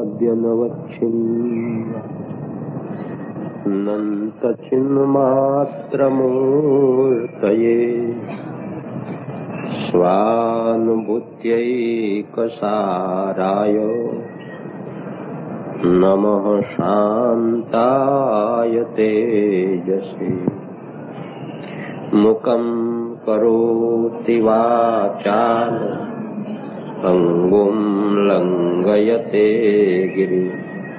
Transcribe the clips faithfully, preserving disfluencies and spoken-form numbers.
नन्तचिन्मात्रमूर्तये स्वानुभूत्यैकसाराय नमः शान्ताय तेजसे मुखं करोति वाचालं अंगुं लंघयते गिरिं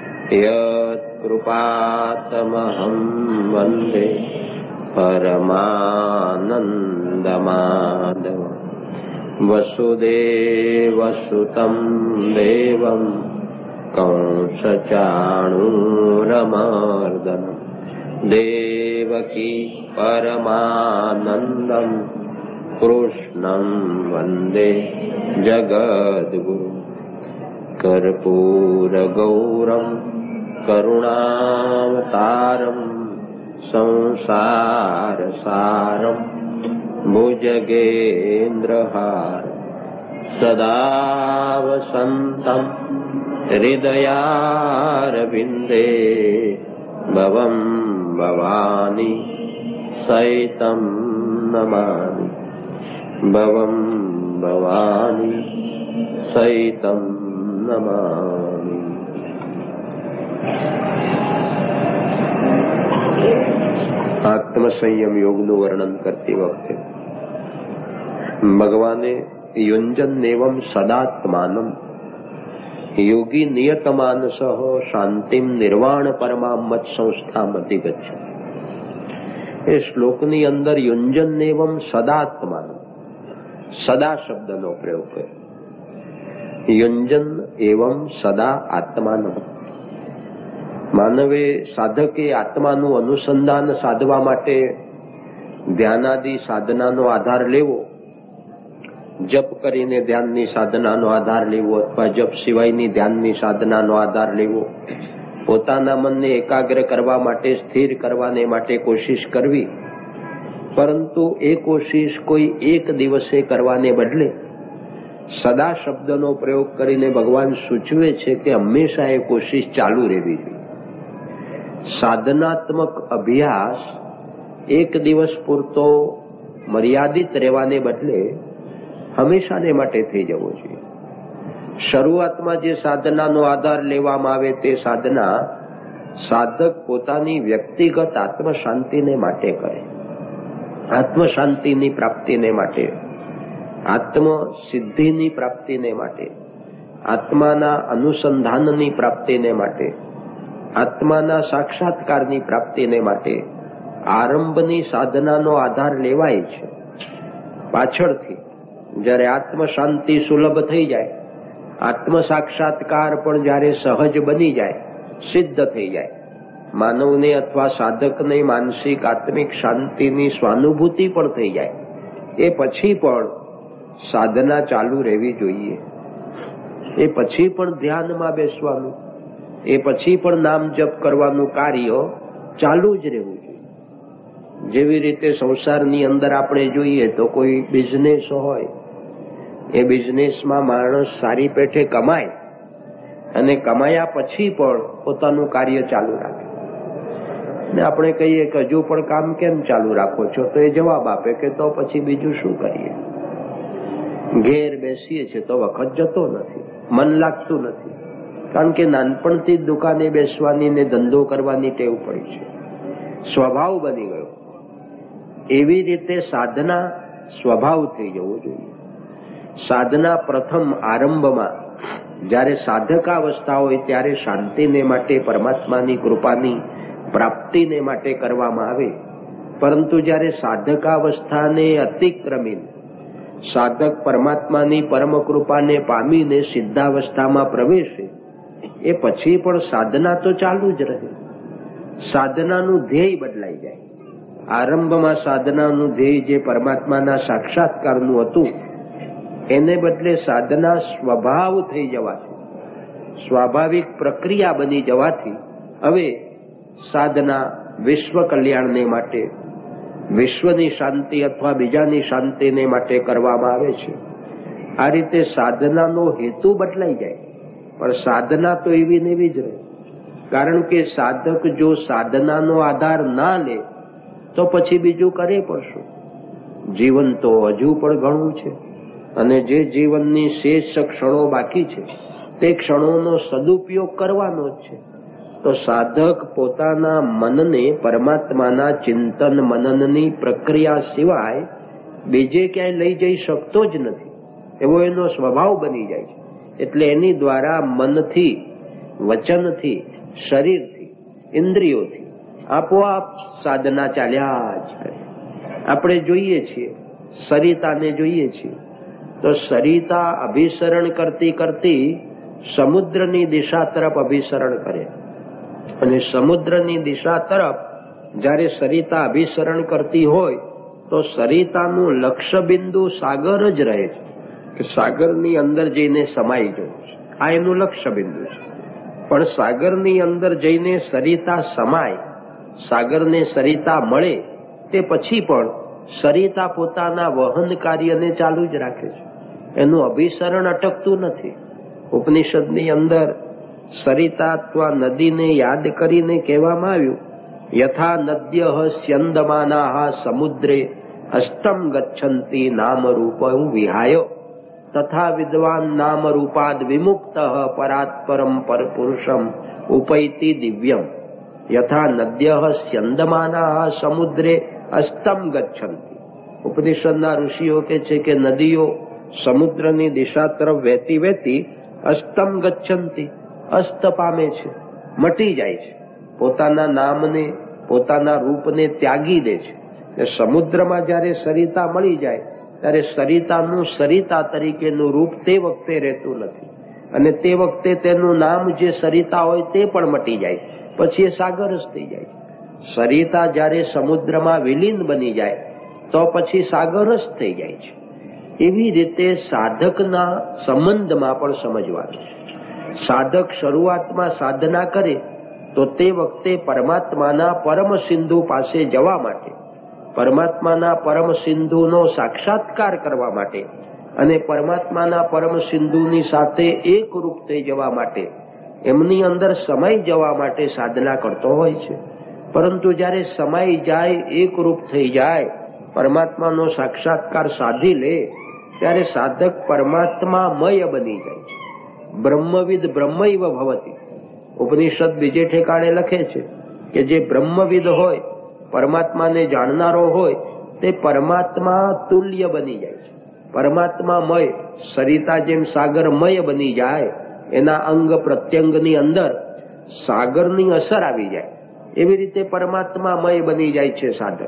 यत्कृपातमहं वन्दे परमानन्दमाधवं वसुदेवसुतं देवं कंसचाणूरमर्दनं देवकी परमानन्दं कृष्णं वन्दे जगद्गुरुं कर्पूरगौरं करुणावतारं संसारसारं भुजगेन्द्रहारं सदा वसन्तं हृदयारविन्दे भवं भवानी सहितं नमामि भवं भवानी सहितं नमामि। આત્મસંયમ યોગનું વર્ણન કરતી વખતે ભગવાને યુંજન નેવમ સદાત્માનમ યોગી નિયતમાનસ શાંતિમ નિર્વાણ પરમામ મત સંસ્થામતિ ગચ્છ. એ શ્લોકની અંદર યુંજન નેવમ સદાત્માનમ સદા શબ્દનો પ્રયોગ કર્યો. યુંજન એવમ સદા આત્માનમ. માનવે સાધકે આત્માનું અનુસંધાન સાધવા માટે ધ્યાનાદિ સાધનાનો આધાર લેવો, જપ કરીને ધ્યાનની સાધનાનો આધાર લેવો અથવા જપ સિવાયની ધ્યાનની સાધનાનો આધાર લેવો, પોતાના મનને એકાગ્ર કરવા માટે, સ્થિર કરવાને માટે કોશિશ કરવી. પરંતુ એ કોશિશ કોઈ એક દિવસે કરવાને બદલે સદા શબ્દનો પ્રયોગ કરીને ભગવાન સૂચવે છે કે હંમેશા એ કોશિશ ચાલુ રહેવી જોઈએ. સાધનાત્મક અભ્યાસ એક દિવસ પૂરતો મર્યાદિત રહેવાને બદલે હંમેશાને માટે થઈ જવો જોઈએ. શરૂઆતમાં જે સાધનાનો આધાર લેવામાં આવે તે સાધના સાધક પોતાની વ્યક્તિગત આત્મશાંતિને માટે કરે, આત્મશાંતિની પ્રાપ્તિને માટે, આત્મ સિદ્ધિની પ્રાપ્તિને માટે, આત્માના અનુસંધાનની પ્રાપ્તિને માટે, આત્માના સાક્ષાત્કારની પ્રાપ્તિને માટે આરંભની સાધનાનો આધાર લેવાય છે. પાછળથી જ્યારે આત્મ શાંતિ સુલભ થઈ જાય, આત્મ સાક્ષાત્કાર પણ જ્યારે સહજ બની જાય, સિદ્ધ થઈ જાય, માનવને અથવા સાધકને માનસિક આત્મિક શાંતિની સ્વાનુભૂતિ પણ થઈ જાય, એ પછી પણ સાધના ચાલુ રહેવી જોઈએ. એ પછી પણ ધ્યાનમાં બેસવાનું, એ પછી પણ નામ જપ કરવાનું કાર્ય ચાલુ જ રહેવું જોઈએ. જેવી રીતે સંસારની અંદર આપણે જોઈએ તો કોઈ બિઝનેસ હોય, એ બિઝનેસમાં માણસ સારી પેઠે કમાય અને કમાયા પછી પણ પોતાનું કાર્ય ચાલુ રાખે. ને આપણે કહીએ કે હજુ પણ કામ કેમ ચાલુ રાખો છો, તો એ જવાબ આપે કે તો પછી બીજું શું કરીએ, ઘેર બેસીએ છીએ તો વખત જતો નથી, મન લાગતું નથી, કારણ કે નાનપણથી જ દુકાને બેસવાની ને ધંધો કરવાની ટેવ પડી છે, સ્વભાવ બની ગયો. એવી રીતે સાધના સ્વભાવ થઈ જવો જોઈએ. સાધના પ્રથમ આરંભમાં જ્યારે સાધકાવસ્થા હોય ત્યારે શાંતિને માટે, પરમાત્માની કૃપાની પ્રાપ્તિને માટે કરવામાં આવે. પરંતુ જ્યારે સાધકાવસ્થાને અતિક્રમીને સાધક પરમાત્માની પરમ કૃપાને પામીને સિદ્ધાવસ્થામાં પ્રવેશે, એ પછી પણ સાધના તો ચાલુ જ રહે. સાધનાનું ધ્યેય બદલાઈ જાય. આરંભમાં સાધનાનું ધ્યેય જે પરમાત્માના સાક્ષાત્કારનું હતું, એને બદલે સાધના સ્વભાવ થઈ જવાથી, સ્વાભાવિક પ્રક્રિયા બની જવાથી હવે સાધના વિશ્વ કલ્યાણને માટે, વિશ્વની શાંતિ અથવા બીજાની શાંતિને માટે કરવામાં આવે છે. આ રીતે સાધનાનો હેતુ બદલાઈ જાય. પણ સાધના તો એવી ને એવી જ રહે. કારણ કે સાધક જો સાધનાનો આધાર ના લે તો પછી બીજું કરે પણ શું? જીવન તો હજુ પણ ઘણું છે, અને જે જીવનની શેષ ક્ષણો બાકી છે તે ક્ષણોનો સદુપયોગ કરવાનો જ છે. તો સાધક પોતાના મનને પરમાત્માના ચિંતન મનનની પ્રક્રિયા સિવાય બીજે ક્યાંય લઈ જઈ શકતો જ નથી, એવો એનો સ્વભાવ બની જાય છે. એટલે એની દ્વારા મનથી, વચનથી, શરીરથી, ઇન્દ્રિયોથી આપોઆપ સાધના ચાલ્યા જ કરે. આપણે જોઈએ છીએ, સરિતાને જોઈએ છીએ, તો સરિતા અભિસરણ કરતી કરતી સમુદ્રની દિશા તરફ અભિસરણ કરે, અને સમુદ્રની દિશા તરફ જ્યારે સરિતા અભિસરણ કરતી હોય તો સરિતાનું લક્ષ્ય બિંદુ સાગર જ રહે છે, કે સાગરની અંદર જઈને સમાઈ જવું છે. આ એનું લક્ષ્ય બિંદુ છે. પણ સાગરની અંદર જઈને સરિતા સમાય, સાગરને સરિતા મળે તે પછી પણ સરિતા પોતાના વહન કાર્યને ચાલુ જ રાખે છે. એનું અભિસરણ અટકતું નથી. ઉપનિષદની અંદર સરિતા અથવા નદીને યાદ કરીને કહેવામાં આવ્યું, યથા નદ્ય સ્યંદમાના સમુદ્રે અસ્તમ ગચ્છન્તિ નામ રૂપં વિહાય તથા વિદ્વાન નામ રૂપાદ વિમુક્ત પરાત પરમ પર પુરુષમ ઉપૈતિ દિવ્યમ. યથા નદ્ય સ્યંદમાના સમુદ્રે અસ્તમ ગચ્છન્તિ. ઉપનિષદના ઋષિઓ કે છે કે નદીઓ સમુદ્રની દિશા તરફ વહેતી વહેતી અસ્તમ ગચ્છન્તિ, અસ્ત પામે છે, મટી જાય છે, પોતાના નામને, પોતાના રૂપને ત્યાગી દે છે. સમુદ્રમાં જ્યારે સરિતા મળી જાય ત્યારે સરિતાનું સરિતા તરીકેનું રૂપ તે વખતે રહેતું નથી, અને તે વખતે તેનું નામ જે સરિતા હોય તે પણ મટી જાય, પછી એ સાગર જ થઈ જાય. સરિતા જ્યારે સમુદ્રમાં વિલીન બની જાય તો પછી સાગર જ થઈ જાય છે. એવી રીતે સાધકના સંબંધમાં પણ સમજવાનું છે. સાધક શરૂઆતમાં સાધના કરે તો તે વખતે પરમાત્માના પરમ સિંધુ પાસે જવા માટે, પરમાત્માના પરમ સિંધુનો સાક્ષાત્કાર કરવા માટે અને પરમાત્માના પરમ સિંધુની સાથે એકરૂપ થઈ જવા માટે, એમની અંદર સમાઈ જવા માટે સાધના કરતો હોય છે. પરંતુ જ્યારે સમાઈ જાય, એકરૂપ થઈ જાય, પરમાત્માનો સાક્ષાત્કાર સાધી લે ત્યારે સાધક પરમાત્મામય બની જાય છે. બ્રહ્મવિદ બ્રહ્મૈવ ભવતિ. ઉપનિષદ બીજે ઠેકાણે લખે છે કે જે બ્રહ્મવિદ હોય, પરમાત્માને જાણનારો હોય, તે પરમાત્મા તુલ્ય બની જાય છે, પરમાત્મામય. સરિતા જેમ સાગરમય બની જાય, એના અંગ પ્રત્યંગની અંદર સાગરની અસર આવી જાય, એવી રીતે પરમાત્મામય બની જાય છે સાધક.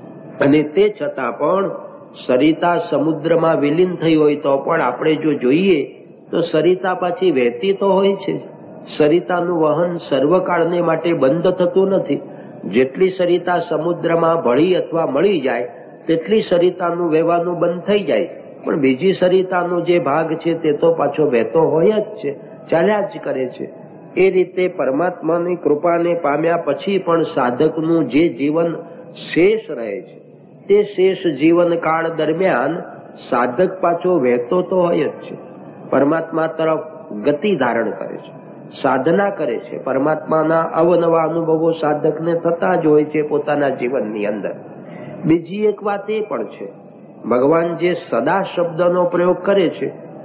અને તે છતાં પણ સરિતા સમુદ્રમાં વિલીન થઈ હોય તો પણ આપણે જો જોઈએ તો સરિતા પાછી વહેતી તો હોય છે. સરિતાનું વહન સર્વકાળને માટે બંધ થતું નથી. જેટલી સરિતા સમુદ્રમાં ભળી અથવા મળી જાય તેટલી સરિતાનું વહેવાનું બંધ થઈ જાય, પણ બીજી સરિતાનો જે ભાગ છે તે તો પાછો વહેતો હોય જ છે, ચાલ્યા જ કરે છે. એ રીતે પરમાત્માની કૃપાને પામ્યા પછી પણ સાધકનું જે જીવન શેષ રહે છે તે શેષ જીવન કાળ દરમિયાન સાધક પાછો વહેતો તો હોય જ છે, પરમાત્મા તરફ ગતિ ધારણ કરે છે, સાધના કરે છે. પરમાત્માના અવનવા અનુભવો સાધકને થતા જ હોય છે પોતાના જીવનની અંદર. બીજી એક વાત એ પણ છે, ભગવાન જે સદા શબ્દનો પ્રયોગ કરે છે,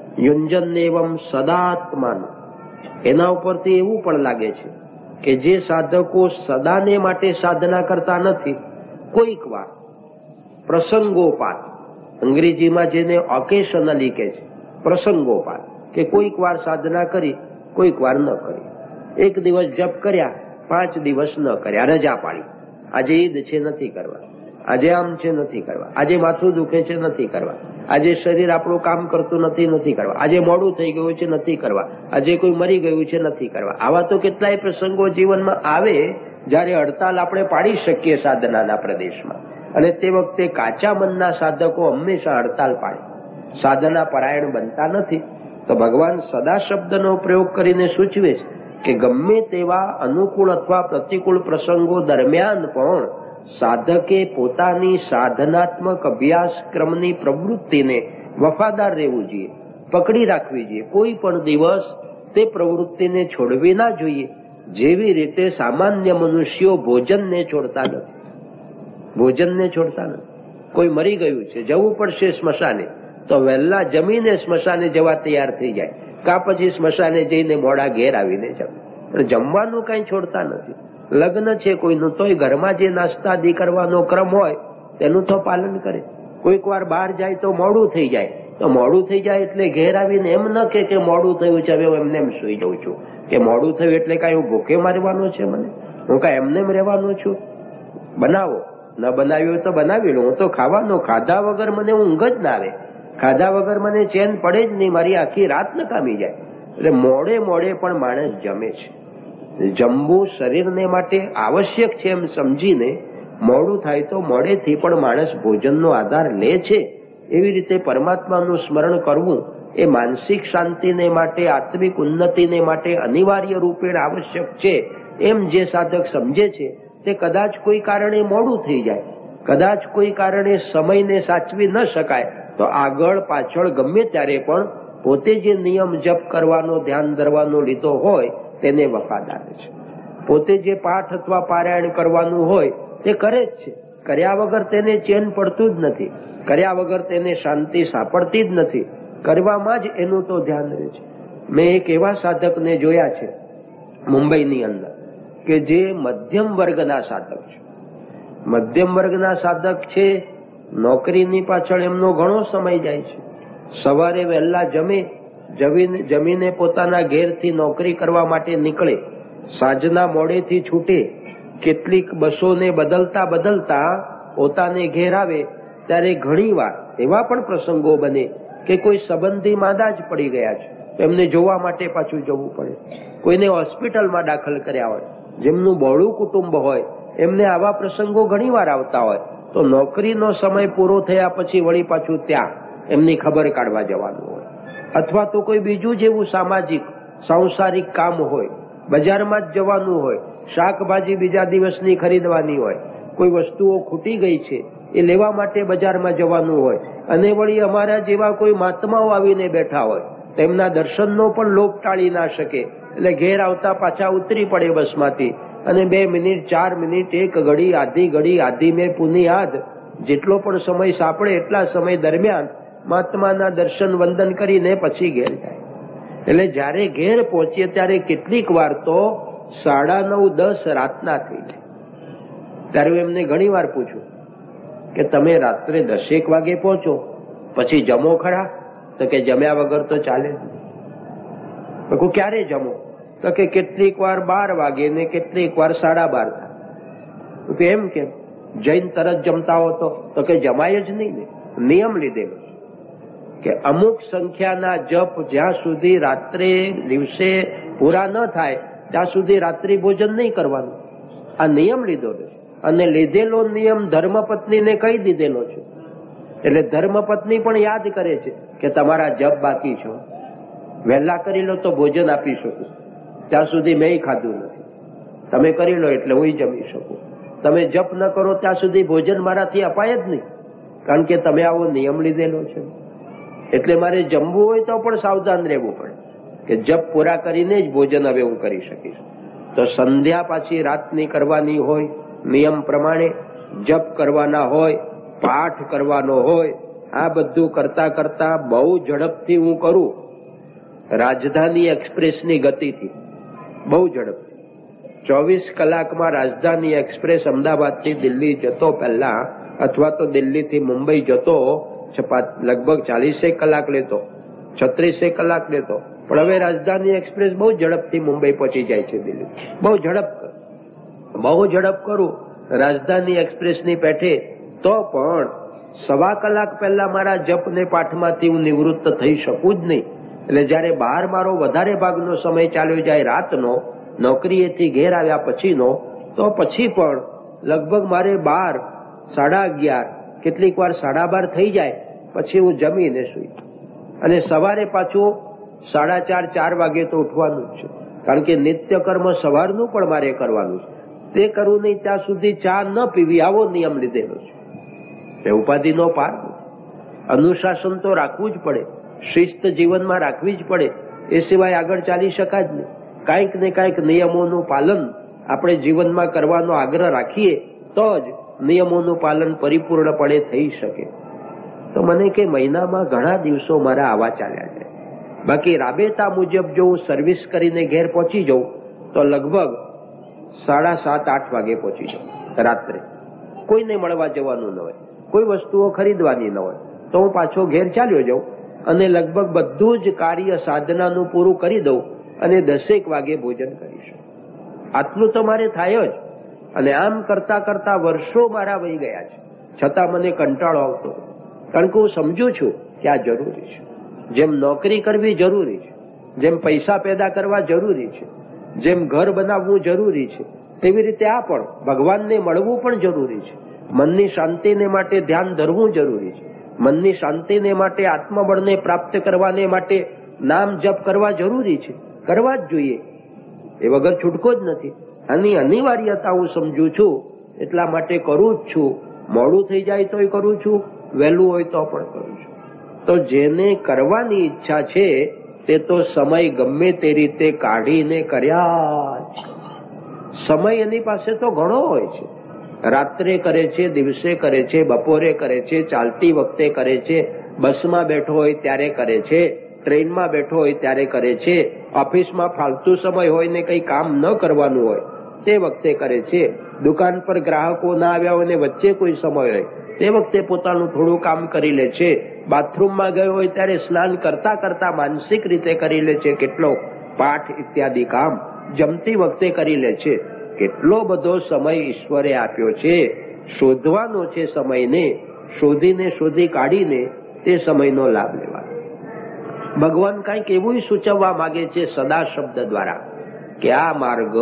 યુંજન એવમ સદાત્માનું, એના ઉપરથી એવું પણ લાગે છે કે જે સાધકો સદાને માટે સાધના કરતા નથી, કોઈક વાર પ્રસંગોપાત, અંગ્રેજીમાં જેને ઓકેશનલી કહે છે, પ્રસંગોપાત, કે કોઈક વાર સાધના કરી, કોઈક વાર ન કરી. એક દિવસ જપ કર્યા, પાંચ દિવસ ન કર્યા, રજા પાડી. આજે ઈદ છે નથી કરવા, આજે આમ છે નથી કરવા, આજે માથું દુખે છે નથી કરવા, આજે શરીર આપણું કામ કરતું નથી નથી કરવા, આજે મોડું થઈ ગયું છે નથી કરવા, આજે કોઈ મરી ગયું છે નથી કરવા. આવા તો કેટલાય પ્રસંગો જીવનમાં આવે જ્યારે હડતાલ આપણે પાડી શકીએ સાધનાના પ્રદેશમાં, અને તે વખતે કાચા મનના સાધકો હંમેશા હડતાલ પાડે, સાધના પરાયણ બનતા નથી. તો ભગવાન સદા શબ્દનો પ્રયોગ કરીને સૂચવે છે કે ગમે તેવા અનુકૂળ અથવા પ્રતિકૂળ પ્રસંગો દરમિયાન પણ સાધકે પોતાની સાધનાત્મક અભ્યાસક્રમની પ્રવૃત્તિને વફાદાર રહેવું જોઈએ, પકડી રાખવી જોઈએ. કોઈ પણ દિવસ તે પ્રવૃત્તિને છોડવી ના જોઈએ, જેવી રીતે સામાન્ય મનુષ્યો ભોજનને છોડતા નથી. ભોજનને છોડતા નથી. કોઈ મરી ગયું છે, જવું પડશે સ્મશાને, તો વહેલા જમીને સ્મશાને જવા તૈયાર થઈ જાય, કા પછી સ્મશાને જઈને મોડા ઘેર આવીને જમે. પણ જમવાનું કઈ છોડતા નથી. લગ્ન છે કોઈનું, તોય ઘરમાં જે નાસ્તાદી કરવાનો ક્રમ હોય તેનું તો પાલન કરે. કોઈક વાર બહાર જાય તો મોડું થઈ જાય, તો મોડું થઈ જાય એટલે ઘેર આવીને એમ ન કે કે મોડું થયું છે હવે હું એમને એમ સુઈ જાઉં છું, કે મોડું થયું એટલે કાંઈ હું ભૂખે મારવાનો છે, મને હું કાંઈ એમને એમ રહેવાનો છું. બનાવો, ન બનાવ્યું તો બનાવી લો, હું તો ખાવાનો. ખાધા વગર મને ઊંઘ જ ના આવે, ખાધા વગર મને ચેન પડે જ નહીં, મારી આખી રાત નકામી જાય. એટલે મોડે મોડે પણ માણસ જમે છે. જમવું શરીરને માટે આવશ્યક છે એમ સમજીને મોડું થાય તો મોડેથી પણ માણસ ભોજનનો આધાર લે છે. એવી રીતે પરમાત્માનું સ્મરણ કરવું એ માનસિક શાંતિને માટે, આત્મિક ઉન્નતિને માટે અનિવાર્ય રૂપે આવશ્યક છે એમ જે સાધક સમજે છે તે કદાચ કોઈ કારણે મોડું થઈ જાય, કદાચ કોઈ કારણે સમયને સાચવી ન શકાય, તો આગળ પાછળ ગમે ત્યારે પણ પોતે જે નિયમ જપ કરવાનો, ધ્યાન ધરવાનો લીધો હોય તેને વફાદાર છે. પોતે જે પાઠ અથવા પારાયણ કરવાનું હોય તે કરે જ છે. કર્યા વગર તેને ચેન પડતું જ નથી, કર્યા વગર તેને શાંતિ સાંપડતી જ નથી. કરવામાં જ એનું તો ધ્યાન રહે છે. મેં એક એવા સાધકને જોયા છે મુંબઈની અંદર કે જે મધ્યમ વર્ગના સાધક છે. મધ્યમ વર્ગના સાધક છે, નોકરીની પાછળ એમનો ઘણો સમય જાય છે. સવારે વહેલા જમે, જમીને પોતાના ઘેરથી નોકરી કરવા માટે નીકળે, સાંજના મોડેથી છૂટે, કેટલીક બસોને બદલતા બદલતા પોતાને ઘેર આવે ત્યારે ઘણી વાર એવા પણ પ્રસંગો બને કે કોઈ સંબંધી માંદા જ પડી ગયા છે, એમને જોવા માટે પાછું જવું પડે. કોઈને હોસ્પિટલમાં દાખલ કર્યા હોય, જેમનું બહોળું કુટુંબ હોય, એમને આવા પ્રસંગો ઘણી વાર આવતા હોય, તો નોકરીનો સમય પૂરો થયા પછી વળી પાછું ત્યાં એમની ખબર કાઢવા જવાનું હોય. અથવા તો કોઈ બીજું જેવું સામાજિક સાંસારિક કામ હોય, બજારમાં જ જવાનું હોય, શાકભાજી બીજા દિવસની ખરીદવાની હોય, કોઈ વસ્તુઓ ખૂટી ગઈ છે એ લેવા માટે બજારમાં જવાનું હોય, અને વળી અમારા જેવા કોઈ મહાત્માઓ આવીને બેઠા હોય, તેમના દર્શનનો પણ લોભ ટાળી ના શકે, એટલે ઘેર આવતા પાછા ઉતરી પડે બસમાંથી, અને બે મિનિટ, ચાર મિનિટ, એક ઘડી, આધી ઘડી, આધી મેં પુની યાદ, જેટલો પણ સમય સાંપડે એટલા સમય દરમિયાન મહાત્માના દર્શન વંદન કરીને પછી ઘેર જાય. એટલે જયારે ઘેર પહોંચીએ ત્યારે કેટલીક વાર તો સાડા નવ દસ રાતના થઈ જાય. ત્યારે હું એમને ઘણી વાર પૂછું કે તમે રાત્રે દસેક વાગે પહોંચો, પછી જમો ખરા? તો કે જમ્યા વગર તો ચાલે જ નહીં. ક્યારે જમો? તો કે કેટલીક વાર બાર વાગે ને કેટલીક વાર સાડા બાર થાય. એમ કેમ? જૈન તરત જમતા હો તો કે જમાય જ નહીં ને, નિયમ લીધેલો કે અમુક સંખ્યાના જપ જ્યાં સુધી રાત્રે દિવસે પૂરા ન થાય ત્યાં સુધી રાત્રિ ભોજન નહીં કરવાનું, આ નિયમ લીધો છે. અને લીધેલો નિયમ ધર્મપત્નીને કહી દીધેલો છે, એટલે ધર્મપત્ની પણ યાદ કરે છે કે તમારા જપ બાકી છો, વહેલા કરી લો તો ભોજન આપી શકું, ત્યાં સુધી મેં ખાધું નથી, તમે કરી લો એટલે હું જમી શકું. તમે જપ ન કરો ત્યાં સુધી ભોજન મારાથી અપાય જ નહીં, કારણ કે તમે આવો નિયમ લીધેલો છે. એટલે મારે જમવું હોય તો પણ સાવધાન રહેવું પડે કે જપ પૂરા કરીને જ ભોજન હવે હું કરી શકીશ. તો સંધ્યા પાછી રાતની કરવાની હોય, નિયમ પ્રમાણે જપ કરવાના હોય, પાઠ કરવાનો હોય, આ બધું કરતા કરતા બહુ ઝડપથી હું કરું, રાજધાની એક્સપ્રેસની ગતિથી, બહુ ઝડપથી. ચોવીસ કલાકમાં રાજધાની એક્સપ્રેસ અમદાવાદથી દિલ્હી જતો પહેલા, અથવા તો દિલ્હીથી મુંબઈ જતો લગભગ ચાલીસેક કલાક લેતો, છત્રીસેક કલાક લેતો, પણ હવે રાજધાની એક્સપ્રેસ બહુ ઝડપથી મુંબઈ પહોંચી જાય છે દિલ્હી. બહુ ઝડપ બહુ ઝડપ કરું રાજધાની એક્સપ્રેસની પેઠે, તો પણ સવા કલાક પહેલા મારા જપ ને પાઠમાંથી હું નિવૃત્ત થઈ શકું જ નહીં. એટલે જયારે બહાર મારો વધારે ભાગનો સમય ચાલ્યો જાય રાતનો, નોકરીએથી ઘેર આવ્યા પછીનો, તો પછી પણ લગભગ મારે બાર, સાડા અગિયાર, કેટલીક વાર સાડા બાર થઈ જાય પછી હું જમીને સુઈ, અને સવારે પાછું સાડા ચાર ચાર વાગે તો ઉઠવાનું જ છે, કારણ કે નિત્ય કર્મ સવારનું પણ મારે કરવાનું છે. તે કરવું નહીં ત્યાં સુધી ચા ન પીવી, આવો નિયમ લીધેલો છે. ઉપાધિ નો પાર. અનુશાસન તો રાખવું જ પડે, શિસ્ત જીવનમાં રાખવી જ પડે. એ સિવાય આગળ ચાલી શકાય જ નહીં. કાંઈક ને કાંઈક નિયમોનું પાલન આપણે જીવનમાં કરવાનો આગ્રહ રાખીએ તો જ નિયમોનું પાલન પરિપૂર્ણપણે થઈ શકે. તો મને કે મહિનામાં ઘણા દિવસો મારા આવા ચાલ્યા જાય. બાકી રાબેતા મુજબ જો હું સર્વિસ કરીને ઘેર પહોંચી જાઉં તો લગભગ સાડા સાત આઠ વાગે પહોંચી જાઉં રાત્રે. કોઈને મળવા જવાનું ન હોય, કોઈ વસ્તુઓ ખરીદવાની ન હોય, તો હું પાછો ઘેર ચાલ્યો જાઉં અને લગભગ બધું જ કાર્ય સાધનાનું પૂરું કરી દઉં અને દસેક વાગે ભોજન કરીશું. આટલું તો મારે થાય જ. અને આમ કરતા કરતા વર્ષો મારા વહી ગયા છે, છતાં મને કંટાળો આવતો, કારણ કે હું સમજુ છું કે આ જરૂરી છે. જેમ નોકરી કરવી જરૂરી છે, જેમ પૈસા પેદા કરવા જરૂરી છે, જેમ ઘર બનાવવું જરૂરી છે, તેવી રીતે આ પણ ભગવાનને મળવું પણ જરૂરી છે. મનની શાંતિને માટે ધ્યાન ધરવું જરૂરી છે. મનની શાંતિને માટે આત્મબળને પ્રાપ્ત કરવાને માટે નામ જપ કરવા જરૂરી છે. કરવા જ જોઈએ, એ વગર છૂટકો જ નથી. આની અનિવાર્યતા હું સમજુ છું, એટલા માટે કરું જ છું. મોડું થઈ જાય તોય કરું છું, વહેલું હોય તો પણ કરું છું. તો જેને કરવાની ઈચ્છા છે તે તો સમય ગમે તે રીતે કાઢીને કર્યા જ. સમય એની પાસે તો ઘણો હોય છે. રાત્રે કરે છે, દિવસે કરે છે, બપોરે કરે છે, ચાલતી વખતે કરે છે, બસમાં બેઠો હોય ત્યારે કરે છે, ટ્રેનમાં બેઠો હોય ત્યારે કરે છે, ઓફિસમાં ફાલતુ સમય હોય ને કંઈ કામ ન કરવાનું હોય તે વખતે કરે છે, દુકાન પર ગ્રાહકો ના આવ્યા હોય ને વચ્ચે કોઈ સમય હોય તે વખતે પોતાનું થોડું કામ કરી લે છે, બાથરૂમમાં ગયો હોય ત્યારે સ્નાન કરતા કરતા માનસિક રીતે કરી લે છે, કેટલો પાઠ ઇત્યાદિ કામ જમતી વખતે કરી લે છે. કેટલો બધો સમય ઈશ્વરે આપ્યો છે. શોધવાનો છે સમયને, શોધીને શોધી કાઢીને તે સમયનો લાભ લેવાનો. ભગવાન કંઈક એવું સૂચવવા માંગે છે સદા શબ્દ દ્વારા કે આ માર્ગ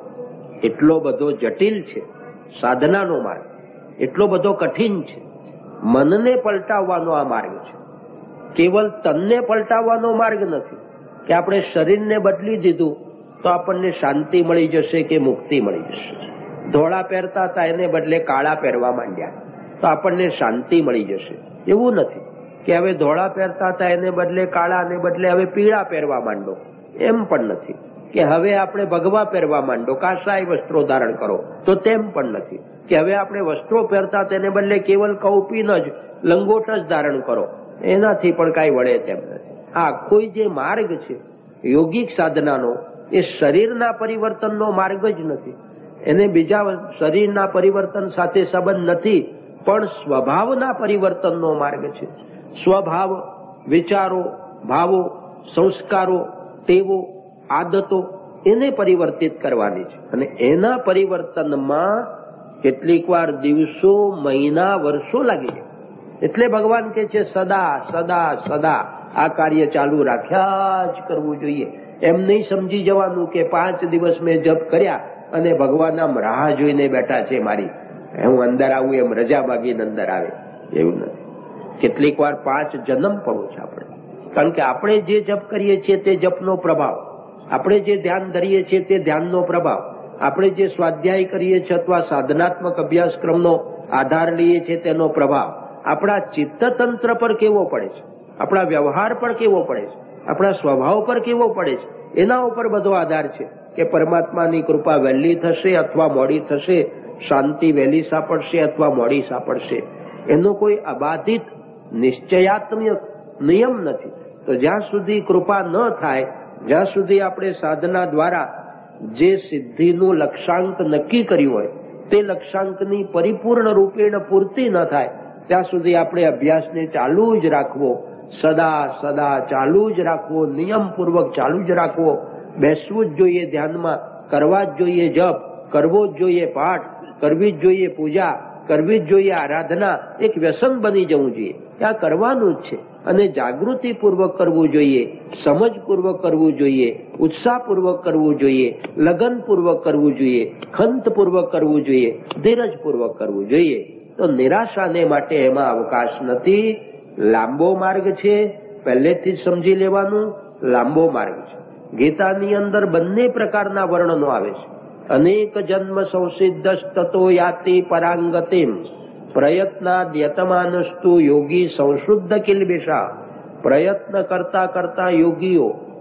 એટલો બધો જટિલ છે, સાધનાનો માર્ગ એટલો બધો કઠિન છે. મનને પલટાવવાનો આ માર્ગ છે, કેવલ તનને પલટાવવાનો માર્ગ નથી કે આપણે શરીરને બદલી દીધું તો આપણને શાંતિ મળી જશે કે મુક્તિ મળી જશે. ધોળા પહેરતા હતા એને બદલે કાળા પહેરવા માંડ્યા તો આપણને શાંતિ મળી જશે, એવું નથી. કે હવે ધોળા પહેરતા હતા એને બદલે કાળા ને બદલે હવે પીળા પહેરવા માંડો, એમ પણ નથી. કે હવે આપણે ભગવા પહેરવા માંડો, કાશાય વસ્ત્રો ધારણ કરો, તો તેમ પણ નથી. કે હવે આપણે વસ્ત્રો પહેરતા તેને બદલે કેવલ કૌપીન જ લંગોટ જ ધારણ કરો, એનાથી પણ કાંઈ વળે તેમ નથી. આ કોઈ જે માર્ગ છે યોગિક સાધનાનો, એ શરીરના પરિવર્તનનો માર્ગ જ નથી. એને બીજા શરીરના પરિવર્તન સાથે સંબંધ નથી, પણ સ્વભાવના પરિવર્તનનો માર્ગ છે. સ્વભાવ, વિચારો, ભાવો, સંસ્કારો, ટેવો, આદતો એને પરિવર્તિત કરવાની છે. અને એના પરિવર્તનમાં કેટલીક વાર દિવસો, મહિના, વર્ષો લાગી જાય. એટલે ભગવાન કહે છે સદા સદા સદા આ કાર્ય ચાલુ રાખ્યા જ કરવું જોઈએ. એમ નહીં સમજી જવાનું કે પાંચ દિવસ મેં જપ કર્યા અને ભગવાન આમ રાહ જોઈને બેઠા છે મારી, હું અંદર આવું એમ રજા માગીને અંદર આવે, એવું નથી. કેટલીક વાર પાંચ જન્મ પડવું છે આપણે, કારણ કે આપણે જે જપ કરીએ છીએ તે જપનો પ્રભાવ, આપણે જે ધ્યાન ધરીએ છીએ તે ધ્યાનનો પ્રભાવ, આપણે જે સ્વાધ્યાય કરીએ છીએ અથવા સાધનાત્મક અભ્યાસક્રમનો આધાર લઈએ છીએ તેનો પ્રભાવ આપણા ચિત્તતંત્ર પર કેવો પડે છે, આપણા વ્યવહાર પર કેવો પડે છે, આપણા સ્વભાવ પર કેવો પડે છે, એના ઉપર બધો આધાર છે કે પરમાત્માની કૃપા વહેલી થશે અથવા મોડી થશે, શાંતિ વહેલી સાંપડશે અથવા મોડી સાંપડશે. એનો કોઈ અબાધિત નિશ્ચયાત્મક નિયમ નથી. તો જ્યાં સુધી કૃપા ન થાય, જ્યાં સુધી આપણે સાધના દ્વારા જે સિદ્ધિનું લક્ષ્યાંક નક્કી કર્યું હોય તે લક્ષ્યાંકની પરિપૂર્ણ રૂપેણ પૂર્તિ ન થાય ત્યાં સુધી આપણે અભ્યાસને ચાલુ જ રાખવો, સદા સદા ચાલુ જ રાખવો, નિયમપૂર્વક ચાલુ જ રાખવો. બેસવું જ જોઈએ ધ્યાનમાં, કરવા જ જોઈએ જપ, કરવો જ જોઈએ પાઠ, કરવી જ જોઈએ પૂજા, કરવી જ જોઈએ આરાધના. એક વ્યસન બની જવું જોઈએ, આ કરવાનું જ છે. અને જાગૃતિપૂર્વક કરવું જોઈએ, સમજપૂર્વક કરવું જોઈએ, ઉત્સાહપૂર્વક કરવું જોઈએ, લગનપૂર્વક કરવું જોઈએ, ખંતપૂર્વક કરવું જોઈએ, ધીરજપૂર્વક કરવું જોઈએ. તો નિરાશાને માટે એમાં અવકાશ નથી. લાંબો માર્ગ છે, પહેલેથી જ સમજી લેવાનું, લાંબો માર્ગ છે. ગીતાની અંદર બંને પ્રકારના વર્ણનો આવે છે. અનેક જન્મ સંસિદ્ધસ્તતો યાતિ પરાંગતિમ પ્રયત્નાદ્યતમાનસ્તુ યોગી સંશુદ્ધ કિલ્બિષા. પ્રયત્ન કરતા કરતા યોગીઓ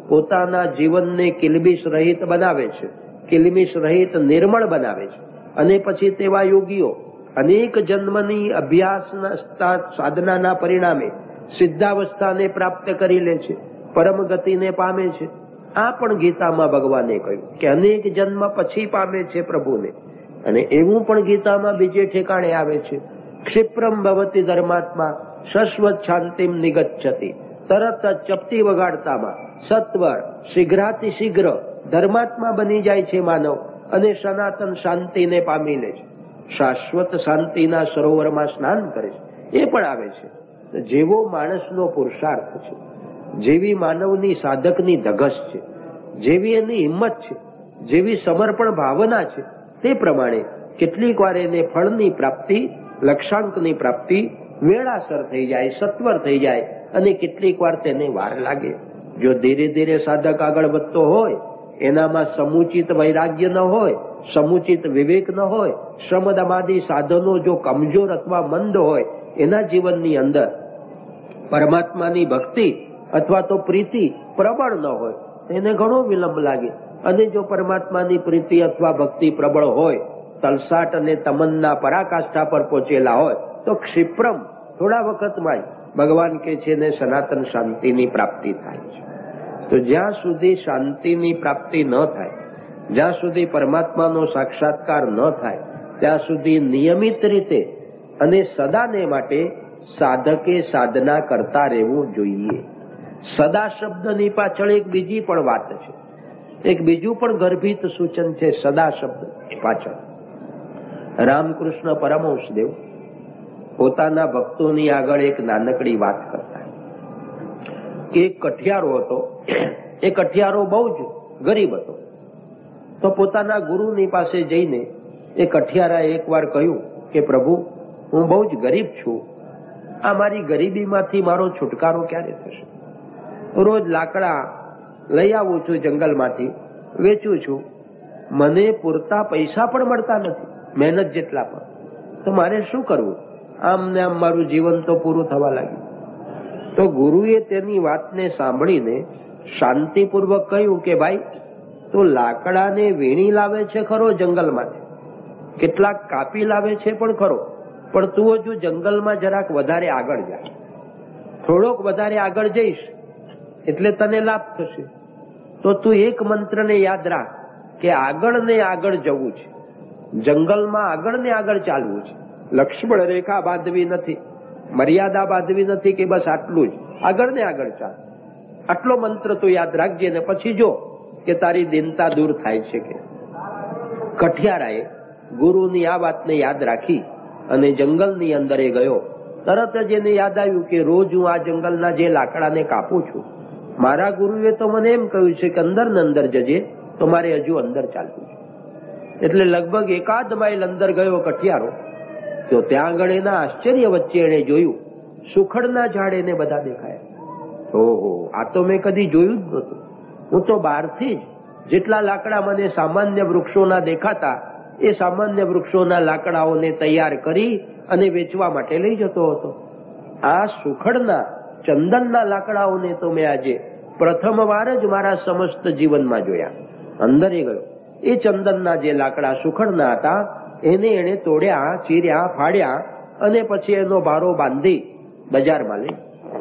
પોતાના જીવનને કિલબિશ રહિત બનાવે છે, કિલબિશ રહિત નિર્મળ બનાવે છે. અને પછી તેવા યોગીઓ અનેક જન્મની અભ્યાસના સાધનાના પરિણામે સિદ્ધાવસ્થાને પ્રાપ્ત કરી લે છે, પરમ ગતિને પામે છે. આ પણ ગીતામાં ભગવાને કહ્યું કે અનેક જન્મ પછી પામે છે પ્રભુને. અને એવું પણ ગીતામાં બીજે ઠેકાણે આવે છે, ક્ષિપ્રમ ભવતી ધર્માત્મા શાશ્વત શાંતિમ નિગચ્છતિ. તરત જ ચપટી વગાડતામાં સત્વર શીઘ્રાતિ શીઘ્ર ધર્માત્મા બની જાય છે માનવ અને સનાતન શાંતિને પામી લે છે. શાશ્વત શાંતિના સરોવરમાં સ્નાન કરે છે. એ પણ આવે છે. જેવો માણસનો પુરુષાર્થ છે, જેવી માનવની સાધકની ધગશ છે, જેવી એની હિંમત છે, જેવી સમર્પણ ભાવના છે, તે પ્રમાણે કેટલીક વાર એને ફળની પ્રાપ્તિ, લક્ષાંકની પ્રાપ્તિ વેળાસર થઈ જાય, સત્વર થઈ જાય, અને કેટલીક વાર તેને વાર લાગે. જો ધીરે ધીરે સાધક આગળ વધતો હોય, એનામાં સમુચિત વૈરાગ્ય ન હોય, સમુચિત વિવેક ન હોય, શ્રમદમાદી સાધનો જો કમજોર અથવા મંદ હોય, એના જીવનની અંદર પરમાત્માની ભક્તિ અથવા તો પ્રીતિ પ્રબળ ન હોય, એને ઘણો વિલંબ લાગે. અને જો પરમાત્માની પ્રીતિ અથવા ભક્તિ પ્રબળ હોય, તલસાટ અને તમન્ના પરાકાષ્ઠા પર પહોંચેલા હોય, તો ક્ષિપ્રમ થોડા વખતમાં જ ભગવાન કે છે ને સનાતન શાંતિની પ્રાપ્તિ થાય છે. તો જ્યાં સુધી શાંતિની પ્રાપ્તિ ન થાય, જ્યાં સુધી પરમાત્માનો સાક્ષાત્કાર ન થાય, ત્યાં સુધી નિયમિત રીતે અને સદાને માટે સાધકે સાધના કરતા રહેવું જોઈએ. સદા શબ્દની પાછળ એક બીજી પણ વાત છે, એક બીજું પણ ગર્ભિત સૂચન છે સદા શબ્દ પાછળ. રામકૃષ્ણ પરમહંસદેવ પોતાના ભક્તોની આગળ એક નાનકડી વાત કરતા કે એક કઠિયારો હતો. એ કઠિયારો બહુ જ ગરીબ હતો. તો પોતાના ગુરુની પાસે જઈને એ કઠિયારાએ એકવાર કહ્યું કે પ્રભુ, હું બહુ જ ગરીબ છું, આ મારી ગરીબીમાંથી મારો છુટકારો ક્યારે થશે? રોજ લાકડા લઈ આવું છું જંગલમાંથી, વેચું છું, મને પૂરતા પૈસા પણ મળતા નથી, મહેનત જેટલા પણ, તો મારે શું કરવું? આમ ને આમ મારું જીવન તો પૂરું થવા લાગ્યું. તો ગુરુએ તેની વાતને સાંભળીને શાંતિપૂર્વક કહ્યું કે ભાઈ, તો લાકડાને વીણી લાવે છે ખરો જંગલમાંથી, કેટલાક કાપી લાવે છે પણ ખરો, પણ તું હજુ જંગલમાં જરાક વધારે આગળ જા, થોડોક વધારે આગળ જઈશ એટલે તને લાભ થશે. તો તું એક મંત્રને યાદ રાખ કે આગળ ને આગળ જવું છે, જંગલમાં આગળ ને આગળ ચાલવું છે, લક્ષ્મણ રેખા બાંધવી નથી, મર્યાદા બાંધવી નથી કે બસ આટલું જ, આગળ ને આગળ ચાલ. આટલો મંત્ર તું યાદ રાખજે ને પછી જો કે તારી દિનતા દૂર થાય છે કે. કઠિયારાએ ગુરુની આ વાતને યાદ રાખી અને જંગલની અંદર એ ગયો. તરત જ એને યાદ આવ્યું કે રોજ હું આ જંગલના જે લાકડાને કાપું છું, મારા ગુરુએ તો મને એમ કહ્યું છે કે અંદર ને અંદર જજે, તો મારે હજુ અંદર ચાલવું છે. એટલે લગભગ એકાદ માઇલ અંદર ગયો કઠિયારો. તો ત્યાં આગળ એના આશ્ચર્ય વચ્ચે એને જોયું સુખડના ઝાડ એને બધા દેખાયા. ઓહો, આ તો મેં કદી જોયું જ નહોતું. હું તો બહારથી જ જેટલા લાકડા મને સામાન્ય વૃક્ષોના દેખાતા, એ સામાન્ય વૃક્ષોના લાકડાઓને તૈયાર કરી અને વેચવા માટે લઈ જતો હતો. આ સુખડના ચંદનના લાકડાઓને તો મેં આજે પ્રથમવાર જ મારા સમસ્ત જીવનમાં જોયા. અંદર એ ગયો, એ ચંદનના જે લાકડા સુખડના હતા એને એને તોડ્યા, ચીર્યા, ફાડ્યા અને પછી એનો ભારો બાંધી બજારમાં લઈ.